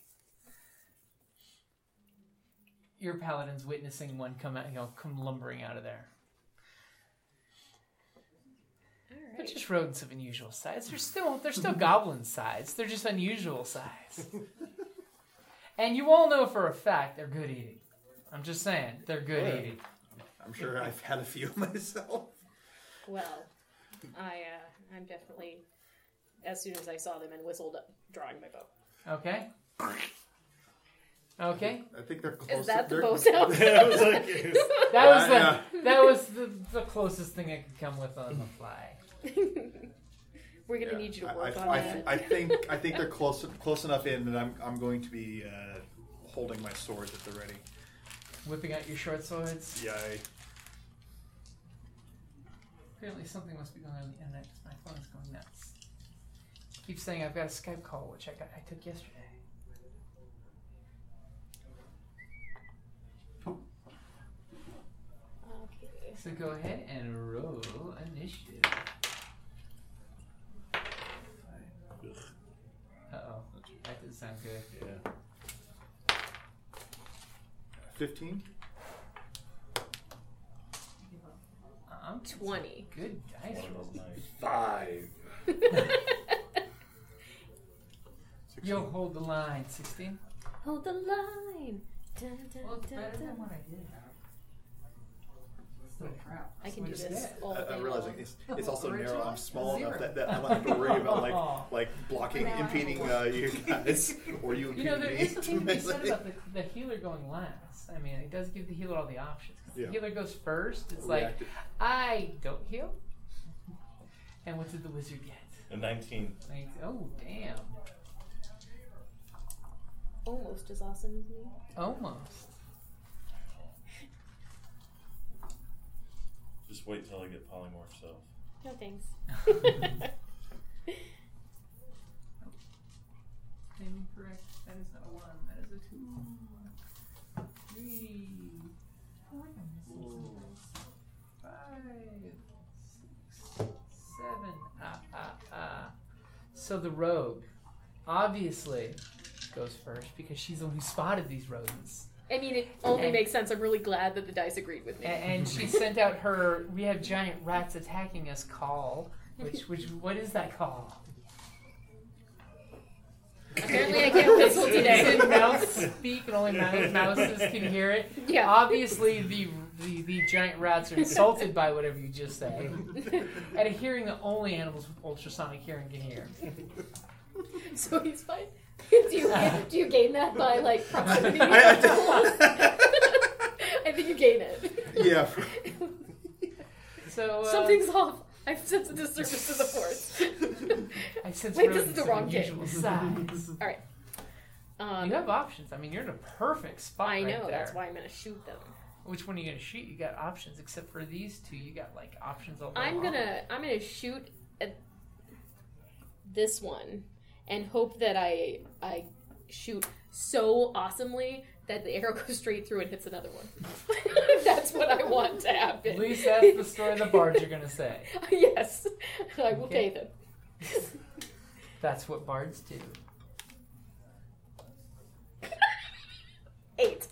to be. Your paladin's witnessing one come out, you know, come lumbering out of there. All They're right. just rodents of unusual size. They're still they're still goblin size. They're just unusual size. And you all know for a fact they're good eating. I'm just saying, they're good Yeah. eating. I'm sure I've had a few myself. Well, I uh, I'm definitely as soon as I saw them and whistled, drawing my bow. Okay. Okay. I think they're close. Is that the they're- bow sound? I was like, That was Uh, the yeah. that was the, the closest thing I could come with on the fly. We're gonna Yeah. need you to I, work I, on I, that. I think I think they're close close enough in that I'm I'm going to be uh, holding my swords at the ready. Whipping out your short swords. Yeah. I, Apparently something must be going on the internet because my phone is going nuts. Keep saying I've got a Skype call, which I got I took yesterday. Okay. So go ahead and roll initiative. Uh oh, that doesn't sound good. yeah. Fifteen. twenty. Good dice roll. Five. You'll hold the line, sixteen. Hold the line. Dun, dun, Well, it's dun, better dun. than what I did. Still crap. I can do What's this that? all I, day I'm realizing long. it's, it's also narrow. Original? I'm small Zero. enough that, that I don't have to worry about like like blocking, impeding uh, you guys, or you You know, there impeding is me. something to be said about the, the healer going last. I mean, it does give the healer all the options. 'Cause Yeah. the healer goes first. It's like, Reactive. I don't heal. And what did the wizard get? A nineteen. Like, oh, damn. Almost as awesome as me. Almost. Just wait till I get polymorph self. No thanks. Incorrect. That is not a one. That is a two. Three. Four. Five. Six. Seven. Ah, ah, ah. So the rogue obviously goes first because she's the one who spotted these rodents. I mean, it only And- makes sense. I'm really glad that the dice agreed with me. A- And she sent out her "We have giant rats attacking us" call. Which, which, what is that call? Apparently, I can't whistle It's today. in mouse speak, and only mouse, mouses can hear it. Yeah. Obviously, the, the the giant rats are insulted by whatever you just said, at a hearing that only animals with ultrasonic hearing can hear. So he's fine. do you do you gain that by like proximity? I- I- I think you gain it. Yeah. So uh, Something's off. I've sensed a disturbance to the force. I sense Wait, this rodents is the of wrong game. unusual size. All right. Um, You have options. I mean, you're in a perfect spot. I know. right there. That's why I'm gonna shoot them. Which one are you gonna shoot? You got options, except for these two. You got like options all I'm along. gonna I'm gonna shoot at this one and hope that I I shoot so awesomely that the arrow goes straight through and hits another one. That's what I want to happen. At least that's the story the bards are gonna say. Yes, I will Okay. take them. That's what bards do. Eight.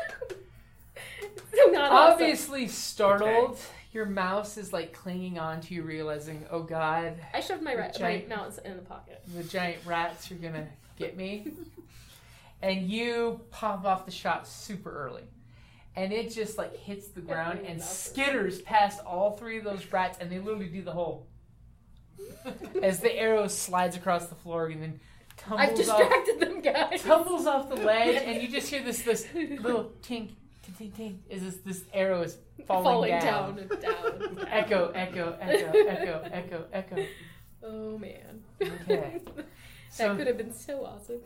So not awesome. Obviously startled, your mouse is like clinging on to you, realizing, oh god, I shoved my, ra- The my giant- mouse in the pocket. the giant rats are gonna get me. And you pop off the shot super early. And it just like hits the ground and skitters past all three of those rats, and they literally do the whole as the arrow slides across the floor and then I've tumbles off distracted them, guys. tumbles off the ledge, and you just hear this this little tink, tink, tink, tink, as this, this arrow is falling, Falling down. down and down. Echo, echo, echo, echo, echo, echo. Oh man. Okay. That So- could have been so awesome.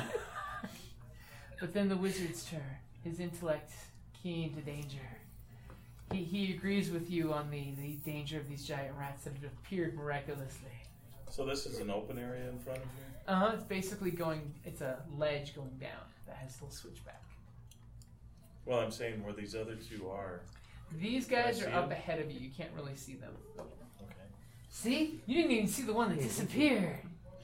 But then the wizard's turn. His intellect keen to danger. He, he agrees with you on the, the danger of these giant rats that have appeared miraculously. So this is an open area in front of you? Uh huh. It's basically going. It's a ledge going down that has a little switchback. Well, I'm saying where these other two are. These Can I guys see are up them? ahead of you. You can't really see them. Okay. See? You didn't even see the one that disappeared.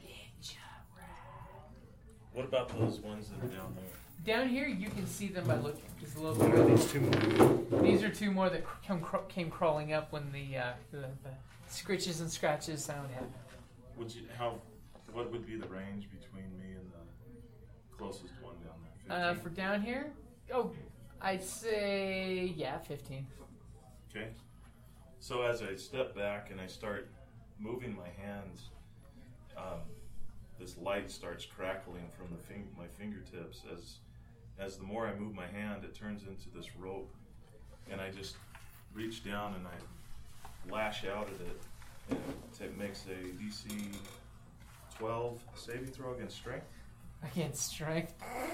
What about those ones that are down there? Down here, you can see them by looking just a little bit earlier. These two more. These are two more that come, came crawling up when the, uh, the, the scritches and scratches sound happened. Would you how? What would be the range between me and the closest one down there? Uh, fifteen? for down here, oh, I'd say yeah, fifteen. Okay. So as I step back and I start moving my hands, um, this light starts crackling from the fing- my fingertips. As as the more I move my hand, it turns into this rope, and I just reach down and I lash out at it. And it makes a D C twelve saving throw against strength. Against strength.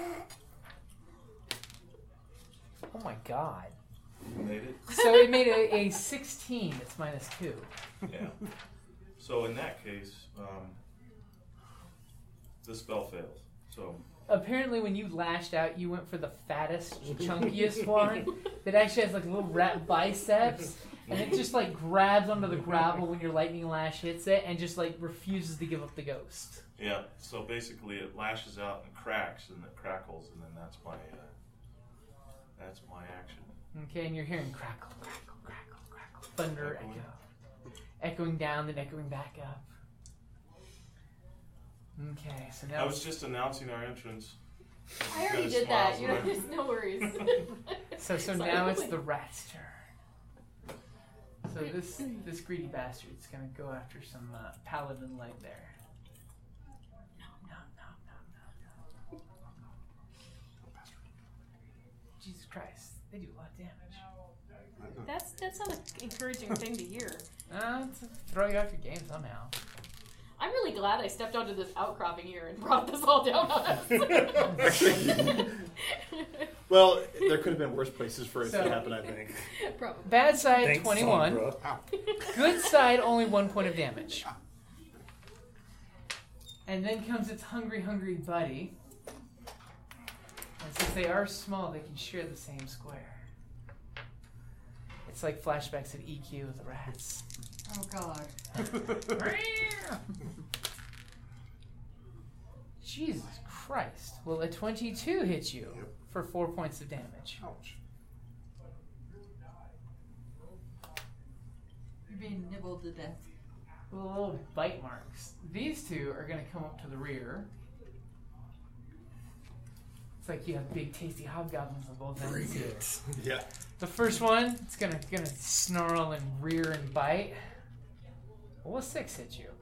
Oh my god. Made it. So it made a, a sixteen. It's minus two. Yeah. So in that case, um, the spell fails. So Apparently, when you lashed out, you went for the fattest, chunkiest one that actually has like little rat biceps, and it just like grabs onto the gravel when your lightning lash hits it, and just like refuses to give up the ghost. yeah. So basically, it lashes out and cracks, and it crackles, and then that's my uh, that's my action. Okay, and you're hearing crackle, crackle, crackle, crackle. thunder Echoing. echo. Echoing down, then echoing back up. Okay, so now I was just announcing our entrance. I already Got did that. smiles You know, on there's no worries. So so Sorry. now it's the rat's turn. So this this greedy bastard's gonna go after some uh, paladin leg there. No, no, no, no, no, no. Jesus Christ, they do a lot of damage. That's that's not an encouraging thing to hear. Uh, to throw you off your game somehow. I'm really glad I stepped onto this outcropping here and brought this all down on us. Well, there could have been worse places for it So- to happen, I think. Probably. Bad side Thanks, twenty-one. Sombra. Good side only one point of damage. And then comes its hungry, hungry buddy. And since they are small, they can share the same square. It's like flashbacks of E Q with the rats. Oh God. Jesus Christ. Well, a twenty-two hits you Yep. for four points of damage. Ouch. You're being nibbled to death. Little bite marks. These two are going to come up to the rear. It's like you have big, tasty hobgoblins on both ends here. Yeah. The first one, it's gonna gonna snarl and rear and bite. Well, a six hit you.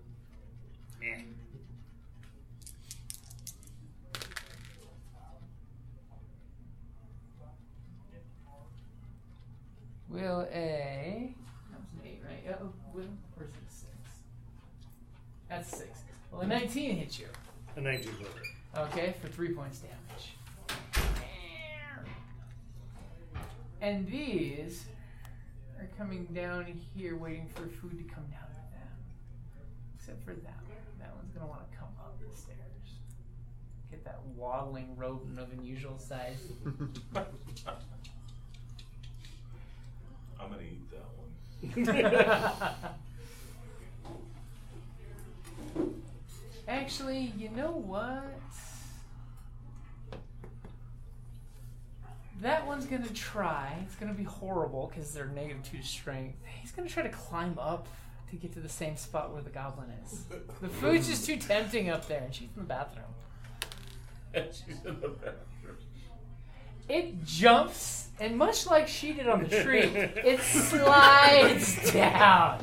Will a that was an eight, right? Oh, will where's the six? That's six. Well, a nineteen hit you. A nineteen over. Okay, for three points damage. And these are coming down here waiting for food to come down with them. Except for that one. That one's going to want to come up the stairs. Get that waddling rodent of unusual size. I'm gonna eat that one. Actually, you know what? That one's gonna try. It's gonna be horrible because they're negative two strength. He's gonna try to climb up to get to the same spot where the goblin is. The food's just too tempting up there, and she's in the bathroom. She's in the bathroom. It jumps, and much like she did on the tree, it slides down.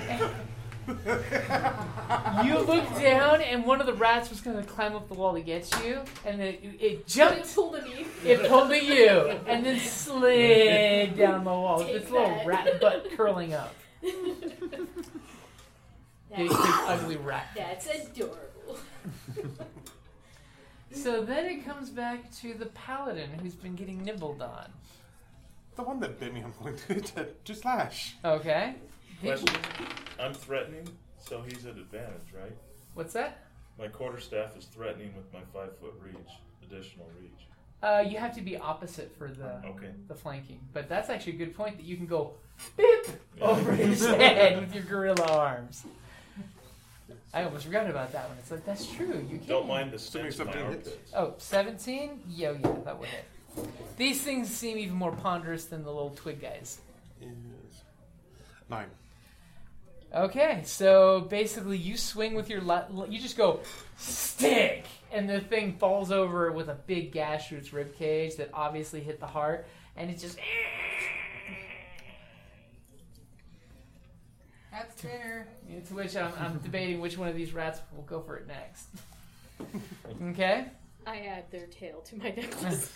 You look down, and one of the rats was going to climb up the wall to get you, and it, it jumped. It pulled me. It pulled to you, and then slid down the wall with Take its little that. rat butt curling up. Big, big, That's, ugly rat. that's adorable. So then it comes back to the paladin who's been getting nibbled on. The one that bit me, I'm going to, to just slash. Okay. Question. I'm threatening, so he's at advantage, right? What's that? My quarterstaff is threatening with my five foot reach, additional reach. Uh, you have to be opposite for the Okay. the flanking. But that's actually a good point that you can go beep over his head with your gorilla arms. I almost forgot about that one. It's like, that's true. You can. Don't mind the stench of my seventeen hits. armpits. Oh, seventeen? Yo, yeah, that would hit. These things seem even more ponderous than the little twig guys. Is nine. Okay, so basically you swing with your... Le- you just go, stick! And the thing falls over with a big gash through its ribcage that obviously hit the heart. And it just... That's dinner. To which I'm, I'm debating which one of these rats will go for it next. Okay? I add their tail to my necklace.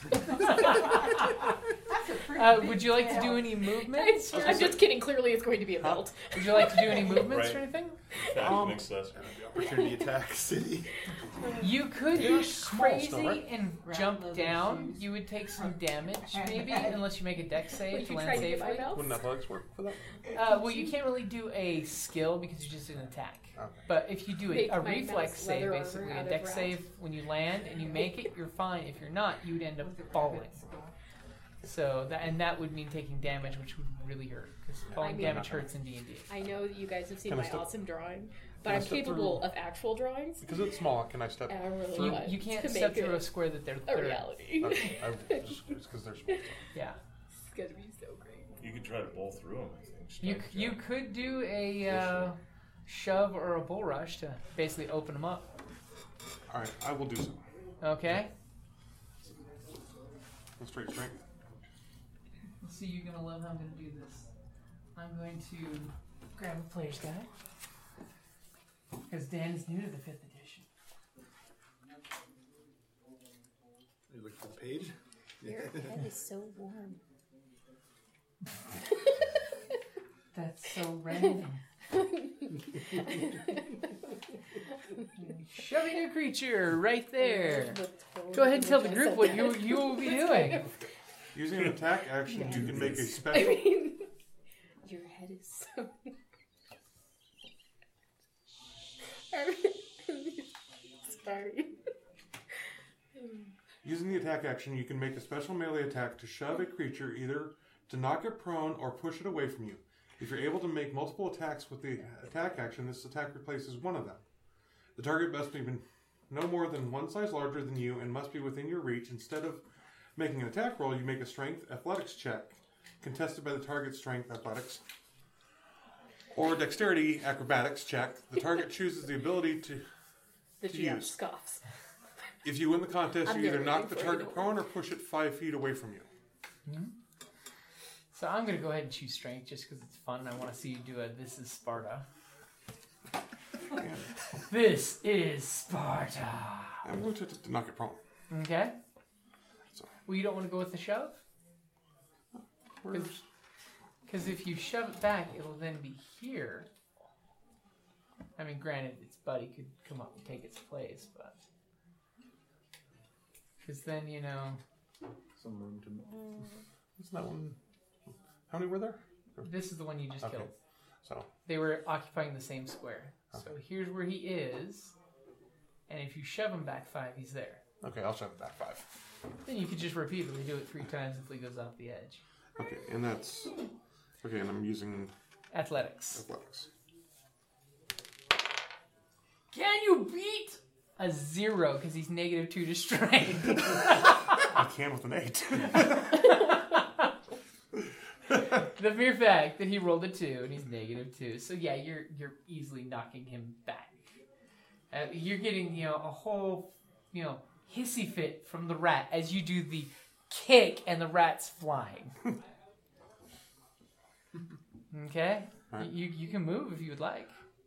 Uh, would you like to do any movements? I'm just kidding. Clearly, it's going to be a belt. Would you like to do any movements Right. or anything? That makes sense. Opportunity attack city. You could They're be small crazy still, right? and Rat jump leather down. shoes. You would take some damage, maybe, unless you make a dex save Would to you land try to get my safely. belt? Wouldn't athletics work for that? Uh, well, you can't really do a skill because you just did an attack. Okay. But if you do a, Make a my reflex mouse save, leather basically armor a out dex of save when you land and you make it, you're fine. If you're not, you'd end up With the falling. rabbits. So that and that would mean taking damage, which would really hurt because falling I mean- damage hurts in D and D. I know that you guys have seen Can I my step- awesome drawing, but Can I I'm step capable through- of actual drawings. Because it's small, can I step? And I really You, want you can't to step make through it a square that they're, a they're reality. Okay, I, just because they're small. yeah. It's gonna be so great. You could try to bowl through them, I think. You strength you check. could do a uh, shove or a bull rush to basically open them up. All right, I will do so. Okay. Go straight strength. Let's see. You're gonna love how I'm gonna do this. I'm going to grab a player's guide because Dan is new to the fifth edition. You look for the page. Your head is so warm. That's so random. Shoving a creature right there. Go ahead and tell the group what you you will be doing. Using an attack action, you can make a I special. mean, your head is so. Sorry. Using the attack action, you can make a special melee attack to shove a creature, either to knock it prone or push it away from you. If you're able to make multiple attacks with the attack action, this attack replaces one of them. The target must be no more than one size larger than you and must be within your reach. Instead of making an attack roll, you make a strength athletics check, contested by the target's strength athletics, or dexterity acrobatics check. The target chooses the ability to The To G M use. scoffs. If you win the contest, I'm you either there knock the waiting for you, target don't prone or push it five feet away from you. So I'm going to go ahead and choose strength just because it's fun and I want to see you do a This is Sparta. This is Sparta. I'm going to, to knock it prone. Okay. So, Well, you don't want to go with the shove? where's, Because if you shove it back, it'll then be here. I mean, granted, its buddy could come up and take its place, but... Because then, you know... Some room to. isn't that one? How many were there? This is the one you just Okay. killed. So, They were occupying the same square. So Okay. here's where he is. And if you shove him back five, he's there. okay, I'll shove it back five. Then you could just repeatedly do it three times until he goes off the edge. Okay, and that's okay. And I'm using Athletics. athletics. Can you beat a zero because he's negative two to strength? I can with an eight. The mere fact that he rolled a two and he's negative two, so yeah, you're you're easily knocking him back. Uh, you're getting you know a whole you know hissy fit from the rat as you do the kick and the rat's flying. Okay, Right. you you can move if you would like.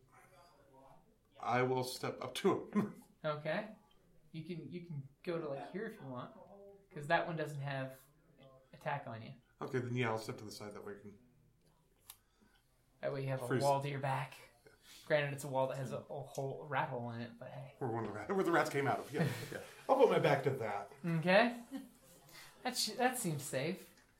I will step up to him. Okay, you can you can go to like here if you want, because that one doesn't have attack on you. Okay, then yeah, I'll step to the side that way. I can. That way you have a Freeze. wall to your back. Granted, it's a wall that has a, a whole rat hole in it, but hey. Where one of the rat, where the rats came out of. Yeah. yeah. I'll put my back to that. Okay. That sh- that seems safe.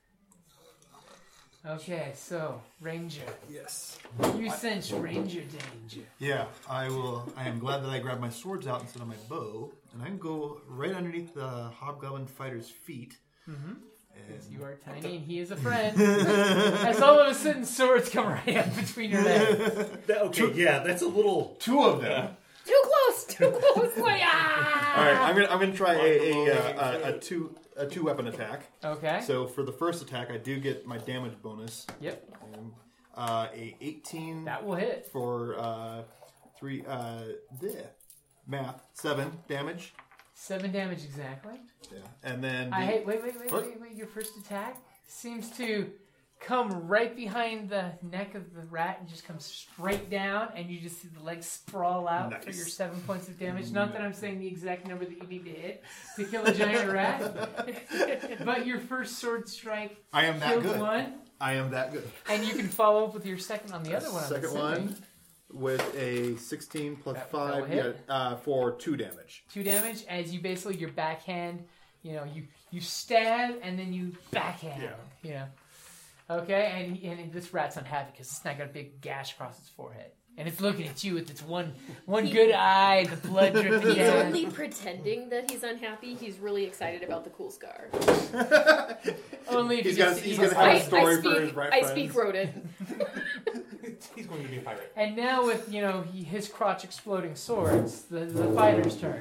Okay, so Ranger, Yes. you sense Ranger danger. Yeah, I will. I am glad that I grabbed my swords out instead of my bow, and I can go right underneath the hobgoblin fighter's feet. Mm-hmm. And You are tiny and he is a friend. As all of a sudden swords come right up between your legs. That- okay, yeah, that's a little. two of them. Too close! Too close! Like, ah! All right, I'm gonna I'm gonna try a a, Mind uh, blowing. a, a two a two weapon attack. Okay. So for the first attack, I do get my damage bonus. Yep. Um, uh, a eighteen That will hit. for uh, three uh, bleh, math seven damage. Seven damage exactly. Yeah, and then I the- hate. Wait, wait, wait, What? wait, wait. Your first attack seems to come right behind the neck of the rat and just come straight down, and you just see the legs sprawl out for Nice. your seven points of damage. Not that I'm saying the exact number that you need to hit to kill a giant rat, but your first sword strike I am that killed good. one, I am that good. and you can follow up with your second on the other one. I'm Second assuming. one with a sixteen plus That- that will five, yeah, hit. uh, for two damage. Two damage as you basically your backhand. You know, you you stab and then you backhand. Yeah. You know. Okay, and, and this rat's unhappy because it's not got a big gash across its forehead, and it's looking at you with its one one good eye, the blood dripping He's down. only pretending that he's unhappy. He's really excited about the cool scar. Only if He's you gonna- just- he's you gonna just- have a I, story I for speak, his right I friends. speak rodent. He's going to be a pirate. And now with you know he, his crotch exploding swords, the, the fighter's turn.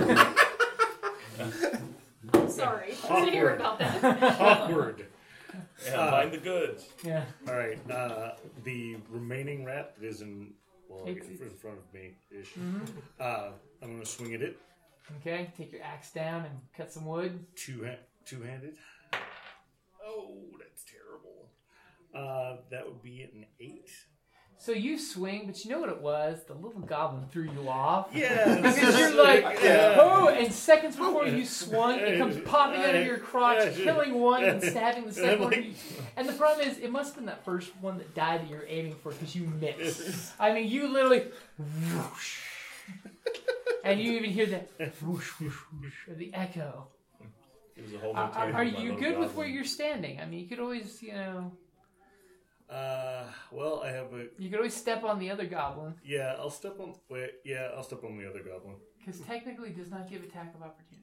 Sorry to hear about that. Awkward. Yeah, Uh, mind the goods. Yeah. All right. Uh, the remaining rat that is in, well, I guess It's- in front of me ish. Mhm. Uh, I'm going to swing at it. Okay, take your axe down and cut some wood. Two ha- two handed. Oh, that's terrible. Uh, that would be an eight. So you swing, but you know what it was? The little goblin threw you off. Yeah. Because you're like, Yeah. oh, and seconds before you swung, it comes popping out of your crotch, killing one and stabbing the second one. And the problem is, it must have been that first one that died that you're aiming for because you missed. I mean, you literally, whoosh. And you even hear that whoosh, whoosh, whoosh, the echo. It was a whole new Are, type are of my you little good with goblin. where you're standing? I mean, you could always, you know, Uh, well, I have a. you could always step on the other goblin. Yeah, I'll step on. Wait, yeah, I'll step on the other goblin. Because technically it does not give attack of opportunity.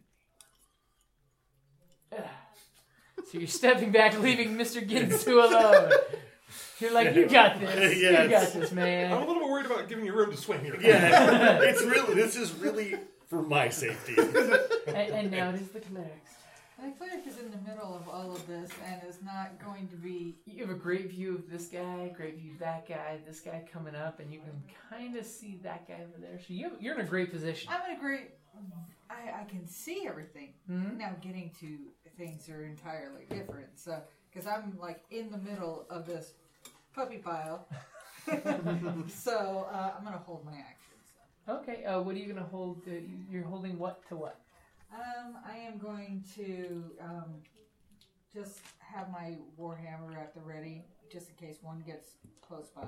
Ugh. So you're stepping back, leaving Mister Ginsu alone. You're like, you got this. Yeah, you got it's- this, I'm man. a little bit worried about giving you room to swing here. Yeah, it's really. This is really for my safety. And, and now it is the cleric's. The cleric is in the middle of all of this and is not going to be. You have a great view of this guy, great view of that guy, this guy coming up, and you can kind of see that guy over there. So you have, you're in a great position. I'm in a great. I, I can see everything. Mhm. Now getting to things are entirely different. So because I'm like in the middle of this puppy pile, so uh, I'm gonna hold my action. So. Okay, uh, what are you going to hold? Uh, you're holding what to what? Um, I am going to um, just have my warhammer at the ready, just in case one gets close by.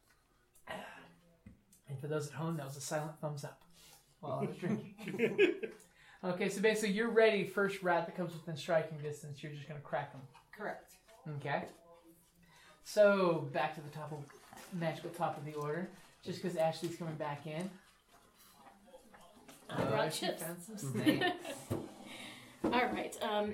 And for those at home, that was a silent thumbs up while I was drinking. Okay, so basically you're ready. First rat that comes within striking distance, you're just going to crack them. Correct. Okay. So back to the top of magical top of the order. Just because Ashley's coming back in. I brought she chips. found some snakes. All right. Um,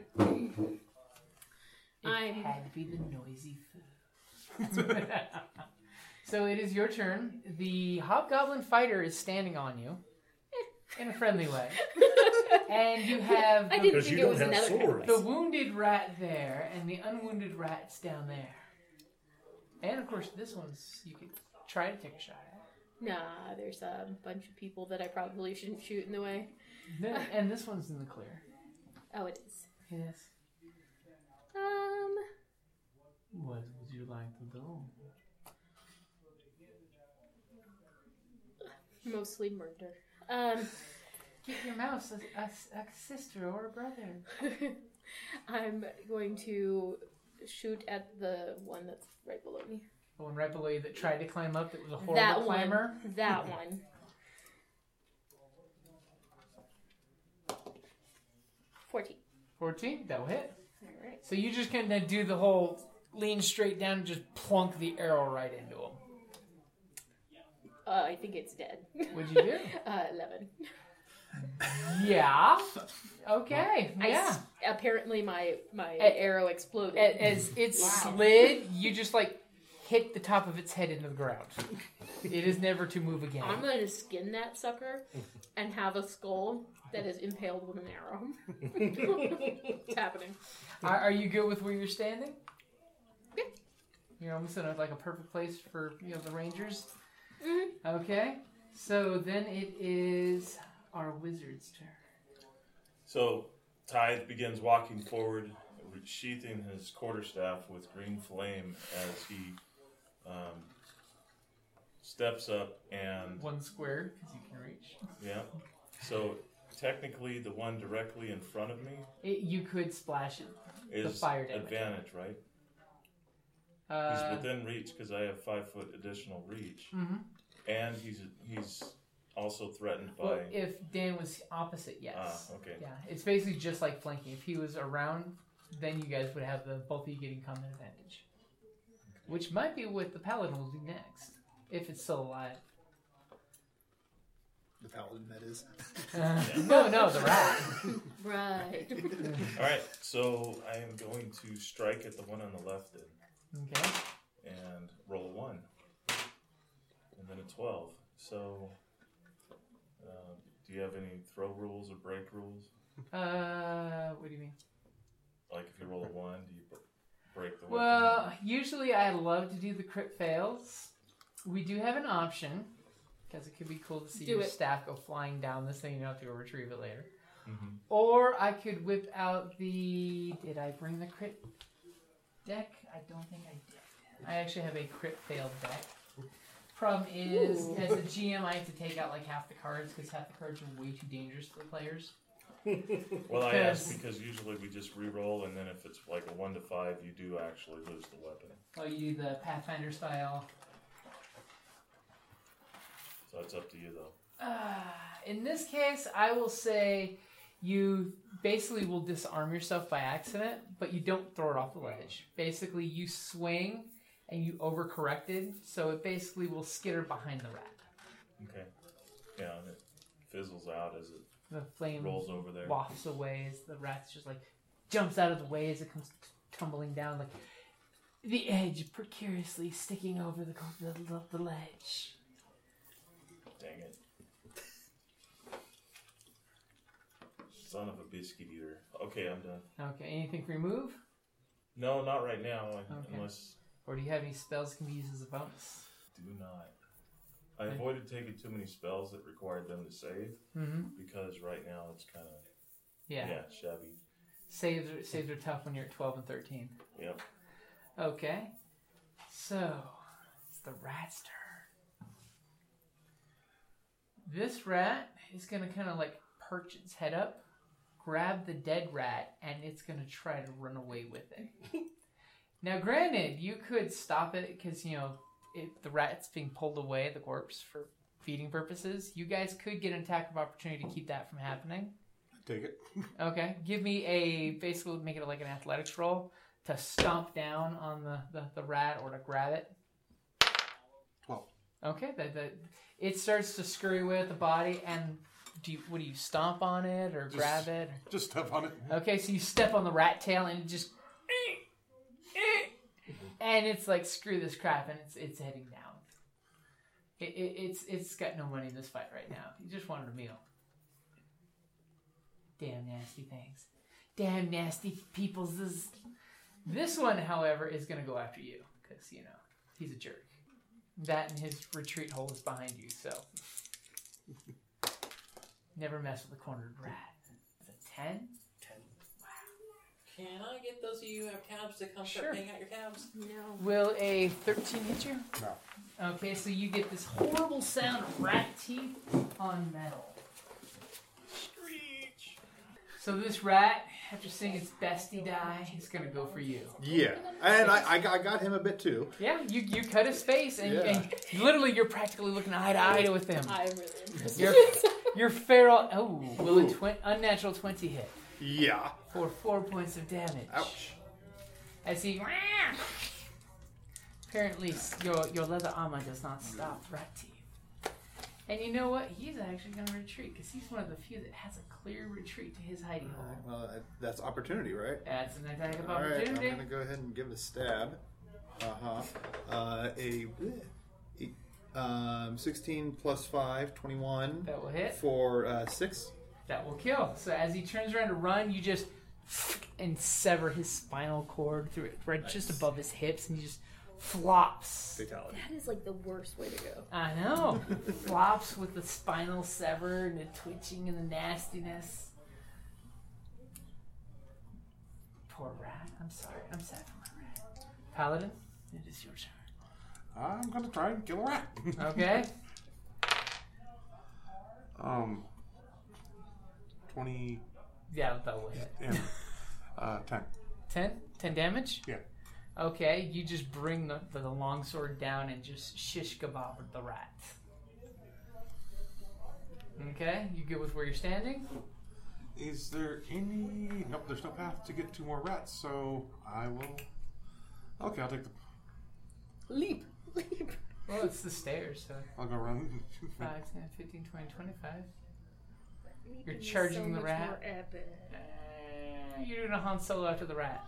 It I'm. had to be the noisy food. So it is your turn. The hobgoblin fighter is standing on you in a friendly way, and you have I the, didn't Because think you it was don't have another kind of swords. the wounded rat there, and the unwounded rat's down there. And of course, this one's you could try to take a shot at. Nah, there's a bunch of people that I probably shouldn't shoot in the way. Then, and this one's in the clear. Oh, it is. Yes. Um, What would you like to do? mostly murder. Um, Get your mouse a, a, a sister or a brother. I'm going to shoot at the one that's right below me. The one right below you that tried to climb up that was a horrible That one. climber. That one. Fourteen. fourteen, that will hit. All right. So you just kind of do the whole lean straight down and just plunk the arrow right into him. Uh, I think it's dead. What'd you do? uh, Eleven. Yeah. Okay. I Yeah. s- apparently, my my A- arrow exploded. A- As it slid, you just like hit the top of its head into the ground. It is never to move again. I'm gonna skin that sucker and have a skull that is impaled with an arrow. It's happening. Are, are you good with where you're standing? Yeah. You're almost in a, like a perfect place for you know the rangers. Mhm. Okay. So then it is our wizard's turn. So Tithe begins walking forward, sheathing his quarterstaff with green flame as he um, steps up and One square because you can reach. yeah. So technically, the one directly in front of me It, you could splash it. is The fire damage. advantage, right? Uh, He's within reach because I have five foot additional reach, mhm. and he's he's also threatened by. Well, if Dan was opposite, yes. Ah, okay. Yeah, it's basically just like flanking. If he was around, then you guys would have the both of you getting combat advantage, which might be what the paladin will do next if it's still alive. The paladin, that is. Uh, no, no, the rat. Right. All right, so I am going to strike at the one on the left then, Okay. and roll a one, and then a twelve. So, uh, do you have any throw rules or break rules? Uh, what do you mean? Like if you roll a one, do you? break the weapon. Well, usually I love to do the crit fails. We do have an option, because it could be cool to see Do your it. staff go flying down this thing. You don't have to go retrieve it later. Mm-hmm. Or I could whip out the... Did I bring the crit deck? I don't think I did. I actually have a crit failed deck. Problem is, Ooh. as a G M, I have to take out like half the cards, because half the cards are way too dangerous for the players. Well, I Because- asked because usually we just re-roll, and then if it's like a one to five, you do actually lose the weapon. Oh, you do the Pathfinder style. So it's up to you, though. Uh, in this case, I will say you basically will disarm yourself by accident, but you don't throw it off the ledge. Basically, you swing and you overcorrected, so it basically will skitter behind the rat. Okay. Yeah, and it fizzles out as it The flame rolls over there. wafts away as the rat's just like jumps out of the way as it comes t- tumbling down, like the edge precariously sticking over the the, the, the ledge. Dang it. Son of a biscuit eater. Okay, I'm done. Okay, anything for your move? No, not right now, Okay. unless Or do you have any spells that can be used as a bonus? do not. I avoided taking too many spells that required them to save Mm-hmm. because right now it's kind of Yeah. yeah shabby. Saves are, saves are tough when you're at twelve and thirteen. Yep. Okay. So, it's the rat's turn. This rat is going to kind of like perch its head up, grab the dead rat, and it's going to try to run away with it. Now, granted, you could stop it because, you know, if the rat's being pulled away, the corpse, for feeding purposes. You guys could get an attack of opportunity to keep that from happening. Take it. Okay, give me a, basically make it like an athletics roll to stomp down on the, the, the rat or to grab it. Twelve. Okay, that, that it starts to scurry away with the body, and do you, what do you, stomp on it or Just- grab it? Just step on it. Okay, so you step on the rat tail and it just, and it's like, screw this crap, and it's it's heading down. It, it, it's it's got no money in this fight right now. He just wanted a meal. Damn nasty things. Damn nasty peoples. This, this one, however, is going to go after you. Because, you know, he's a jerk. That and his retreat hole is behind you, so. Never mess with a cornered rat. Is it ten? Can I get those of you who have cabs to come Sure. start paying out your cabs? No. Will a thirteen hit you? No. Okay, so you get this horrible sound of rat teeth on metal. Screech. So this rat, after seeing its bestie die, is going to go for you. Yeah, and I, I, got, I got him a bit too. Yeah, you, you cut his face, and, Yeah. and literally you're practically looking eye to eye with him. I'm really interested. Your, your feral... Oh, will a twen- unnatural twenty hit Yeah. for four points of damage. Ouch. As he... Apparently, your, your leather armor does not stop rat teeth. And you know what? He's actually going to retreat, because he's one of the few that has a clear retreat to his hiding hole. Well, uh, that's opportunity, right? That's an attack of All right, I'm opportunity. gonna go ahead and give it a stab. Uh-huh. Uh A eight, um, sixteen plus five, twenty-one That will hit. for uh, six. That will kill. So as he turns around to run, you just and sever his spinal cord through it, right just Nice. above his hips, and he just flops. Fatality. That is like the worst way to go. I know. Flops with the spinal severed and the twitching and the nastiness. Poor rat. I'm sorry. I'm sad for my rat. Paladin, it is your turn. I'm gonna try and kill a rat. Okay. um. Twenty. Yeah, that will hit. Yeah. uh, ten. Ten? Ten damage? Yeah. Okay, you just bring the, the, the longsword down and just shish kebab with the rat. Okay, you good with where you're standing? Is there any? Nope. There's no path to get two more rats, so I will. Okay, I'll take the. Leap. Leap. Well, it's the stairs, so I'll go run. five, ten, fifteen, twenty, twenty-five. You're Leaping is charging so the much rat. more epic. Uh, you're doing a Han Solo after the rat.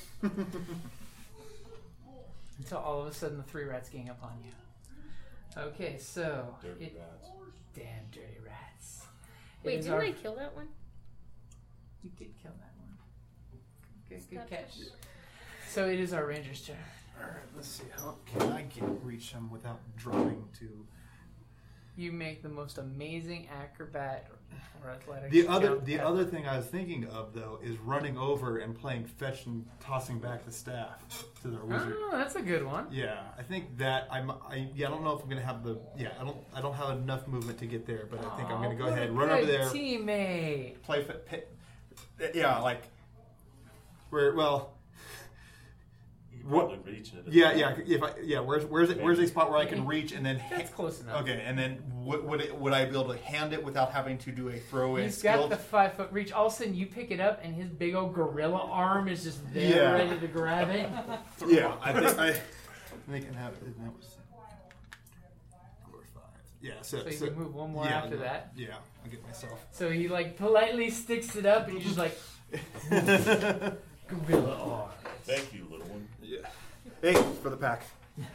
Until all of a sudden the three rats gang up on you. Okay, so Dirty it, rats. damn dirty rats. It Wait, is didn't our- I kill that one? You did kill that one. Good, good Not catch. So it is our ranger's turn. All right, let's see. How can I get reach him without dropping to? You make the most amazing acrobat or athletics. The other, jump the ever. other thing I was thinking of though is running over and playing fetch and tossing back the staff to the wizard. Oh, that's a good one. Yeah, I think that I'm. I yeah, I don't know if I'm gonna have the. Yeah, I don't. I don't have enough movement to get there, but I think I'm gonna go Oh, ahead, what a run over good there, teammate. play fit. Pit, yeah, like where? Well, You can What- probably reach it. yeah, yeah. If I yeah, where's where's it, where's a spot where I can reach and then That's close enough. okay, and then would would, it, would I be able to hand it without having to do a throw in He's skill? got the five foot reach. All of a sudden, you pick it up, and his big old gorilla arm is just there, Yeah. ready to grab it. Yeah, I think I. They can have it. And that was four, five. Yeah, so, So you can move one more yeah, after that. Yeah, I'll get myself. So he like politely sticks it up, and you just like gorilla arm. Thank you, little one. Yeah. Hey, for the pack.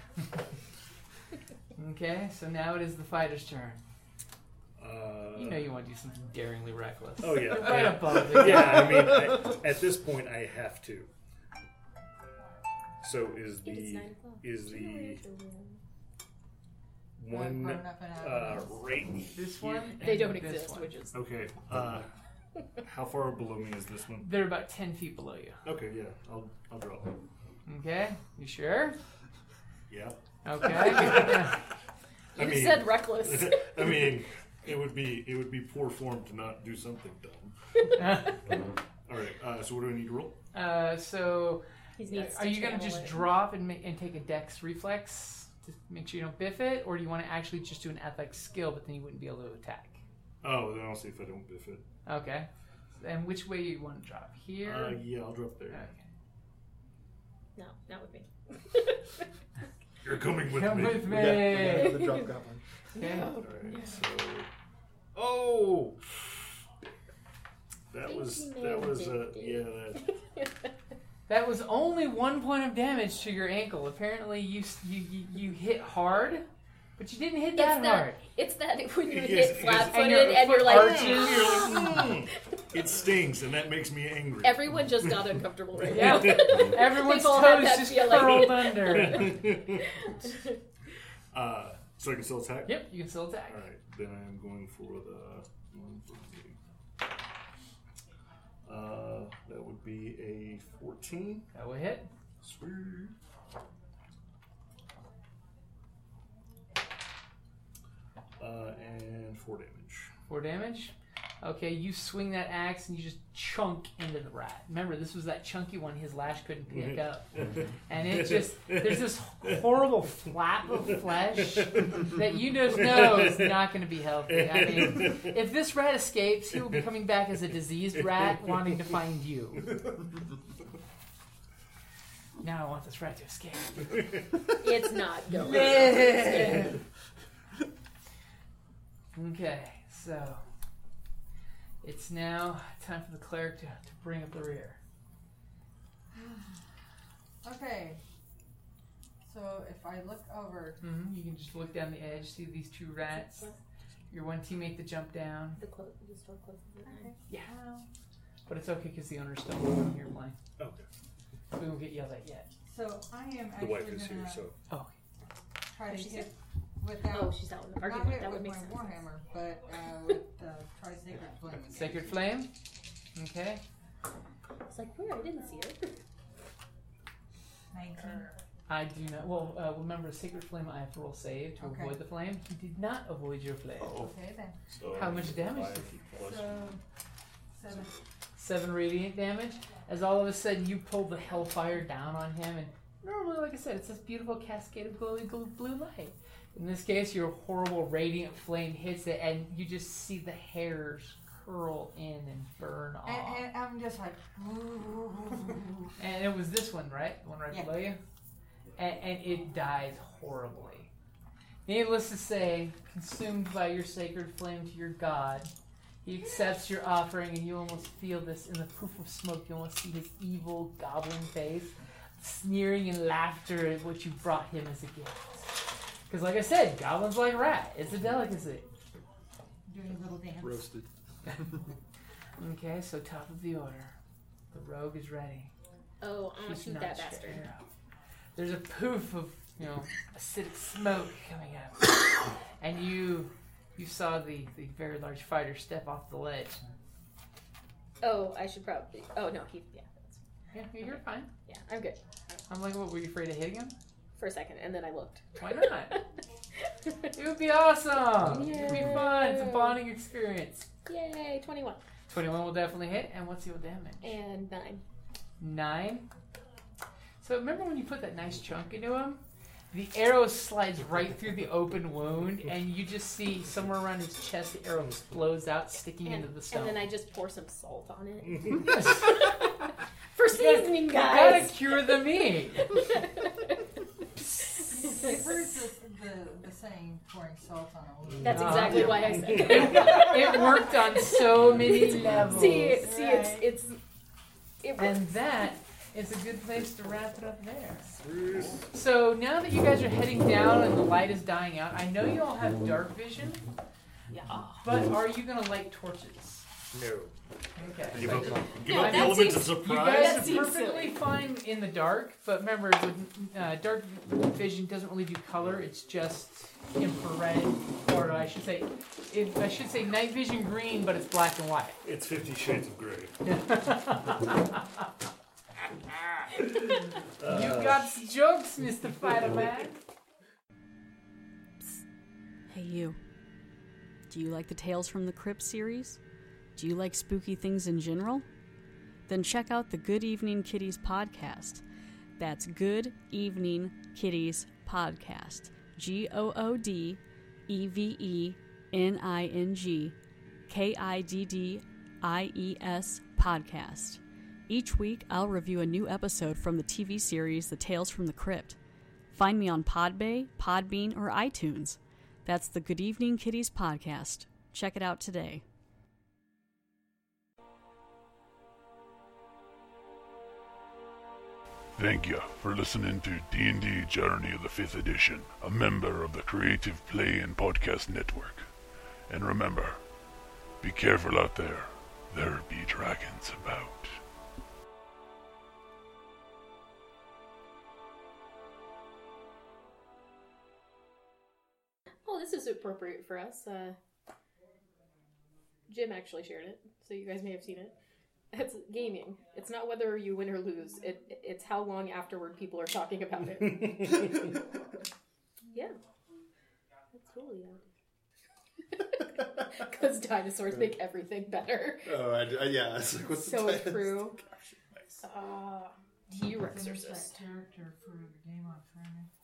Okay, so now it is the fighter's turn. Uh, You know you want to do something daringly reckless. Oh yeah, You're right I- above it. Yeah, I mean, I, at this point, I have to. So is It's the nine o'clock. is the Uh, one grown up and uh, adults. right? This one. They and don't this exist, one. which is Okay. Uh, how far below me is this one? They're about ten feet below you. Okay, yeah, I'll I'll drop them. Okay, you sure? Yeah. Okay. Yeah. I you mean- said reckless. I mean, it would be it would be poor form to not do something dumb. All right. Uh, so what do I need to roll? Uh, so, He needs are to you gonna channel just it. drop and make, and take a dex reflex to make sure you don't biff it, or do you want to actually just do an athletics skill, but then you wouldn't be able to attack? Oh, then I'll see if I don't biff it. Okay. And which way you want to drop? Here. Uh, yeah, I'll drop there. Okay. No, not with me. You're coming with Come me. with me. We got, we got the drop goblin. Okay. All right. So, oh, that was that was uh, yeah. That, That was only one point of damage to your ankle. Apparently, you you you, you hit hard, but you didn't hit that, It's that. hard. It's that when you Yes, hit yes. flat-footed And your and, you're foot like, arches. Mm. It stings, and that makes me angry. everyone just got uncomfortable right Yeah. now. Everyone's They've all had toes that just feeling. curled under. uh, so I can still attack. Yep, you can still attack. All right. Then I am going for the one for the. Uh, that would be a fourteen. That will hit. Sweet. Uh, and four damage. Four damage. Okay, you swing that axe and you just chunk into the rat. Remember, this was that chunky one his lash couldn't pick up. And it just, there's this horrible flap of flesh that you just know is not going to be healthy. I mean, if this rat escapes, he will be coming back as a diseased rat wanting to find you. Now I want this rat to escape. It's not going. Okay, so it's now time for the cleric to, to bring up the rear. Okay. So if I look over, Mm-hmm. You can just look down the edge, see these two rats. Your one teammate that jumped down. The, clo- the store closes at nine. Yeah. But it's okay because the owner's still living here playing. Okay. We won't get yelled at yet. so I am The actually wife is gonna here, so Oh. try Oh, to she's hit without Oh, she's out in the not argument. hit That would with make my sense. warhammer, but uh, with uh, try sacred flame. again. Sacred Flame. Okay. It's like, where? I didn't see her. Nineteen. I do not. Well, uh, remember, Sacred Flame, I have to roll save to Okay. avoid the flame. He did not avoid your flame. Oh. Okay then. so How much damage five did he plus- So seven. Seven radiant damage. As all of a sudden you pull the hellfire down on him, and normally, like I said, it's this beautiful cascade of glowing gl- blue light. In this case, your horrible radiant flame hits it, and you just see the hairs curl in and burn off. And, and I'm just like, And it was this one, right? The one right Yeah. below you? And, and it dies horribly. Needless to say, consumed by your sacred flame to your god, he accepts your offering, and you almost feel this in the poof of smoke. You almost see his evil goblin face, sneering in laughter at what you brought him as a gift. Because, like I said, goblins like rat. It's a delicacy. doing a little dance. Roasted. Okay, so top of the order. The rogue is ready. Oh, I'm gonna She's shoot not that straight bastard. up. There's a poof of, you know, acidic smoke coming out. And you you saw the, the very large fighter step off the ledge. Oh, I should probably. Oh no, he. Yeah, that's, Yeah, you're fine. yeah, I'm good. I'm like, what, were you afraid of hitting him? For a second, and then I looked. Why not? It would be awesome. It would be fun. It's a Yeah. bonding experience. Yay, twenty-one twenty-one will definitely hit. And what's your damage? and nine. Nine. So remember when you put that nice chunk into him? The arrow slides right through the open wound, and you just see somewhere around his chest, the arrow explodes out, sticking And, into the stone. and then I just pour some salt on it. For seasoning, You gotta guys. cure the meat. I've heard the, the, the saying, pouring salt on a wound. That's Uh, exactly yeah. why I said it. It worked on so many levels. See, see, it's it's it works. And that is a good place to wrap it up there. So now that you guys are heading down and the light is dying out, I know you all have dark vision, Yeah. but are you gonna light torches? No. Okay. Give up, give Yeah, up the that element of seems- You surprise. guys That are seems perfectly silly. fine in the dark, but remember, with, uh, dark vision doesn't really do color. It's just infrared, or I should say, it, I should say night vision green, but it's black and white. It's Fifty Shades of Grey. You got some jokes, Mister Fireman. Hey, you. Do you like the Tales from the Crypt series? Do you like spooky things in general? Then check out the Good Evening Kitties podcast. That's Good Evening Kitties podcast. G O O D E V E N I N G K I D D I E S podcast. Each week, I'll review a new episode from the T V series The Tales from the Crypt. Find me on Podbay, Podbean, or iTunes. That's the Good Evening Kitties podcast. Check it out today. Thank you for listening to D and D Journey of the fifth Edition, a member of the Creative Play and Podcast Network. And remember, be careful out there. There be dragons about. Oh, this is appropriate for us. Uh, Jim actually shared it, so you guys may have seen it. It's gaming. It's not whether you win or lose. It it's how long afterward people are talking about it. Yeah, that's totally out. Because dinosaurs make everything better. Oh, I, I, yeah. It's like, what's So the true. Nice. Uh, T-Rexorcist. That character for the game on Friday.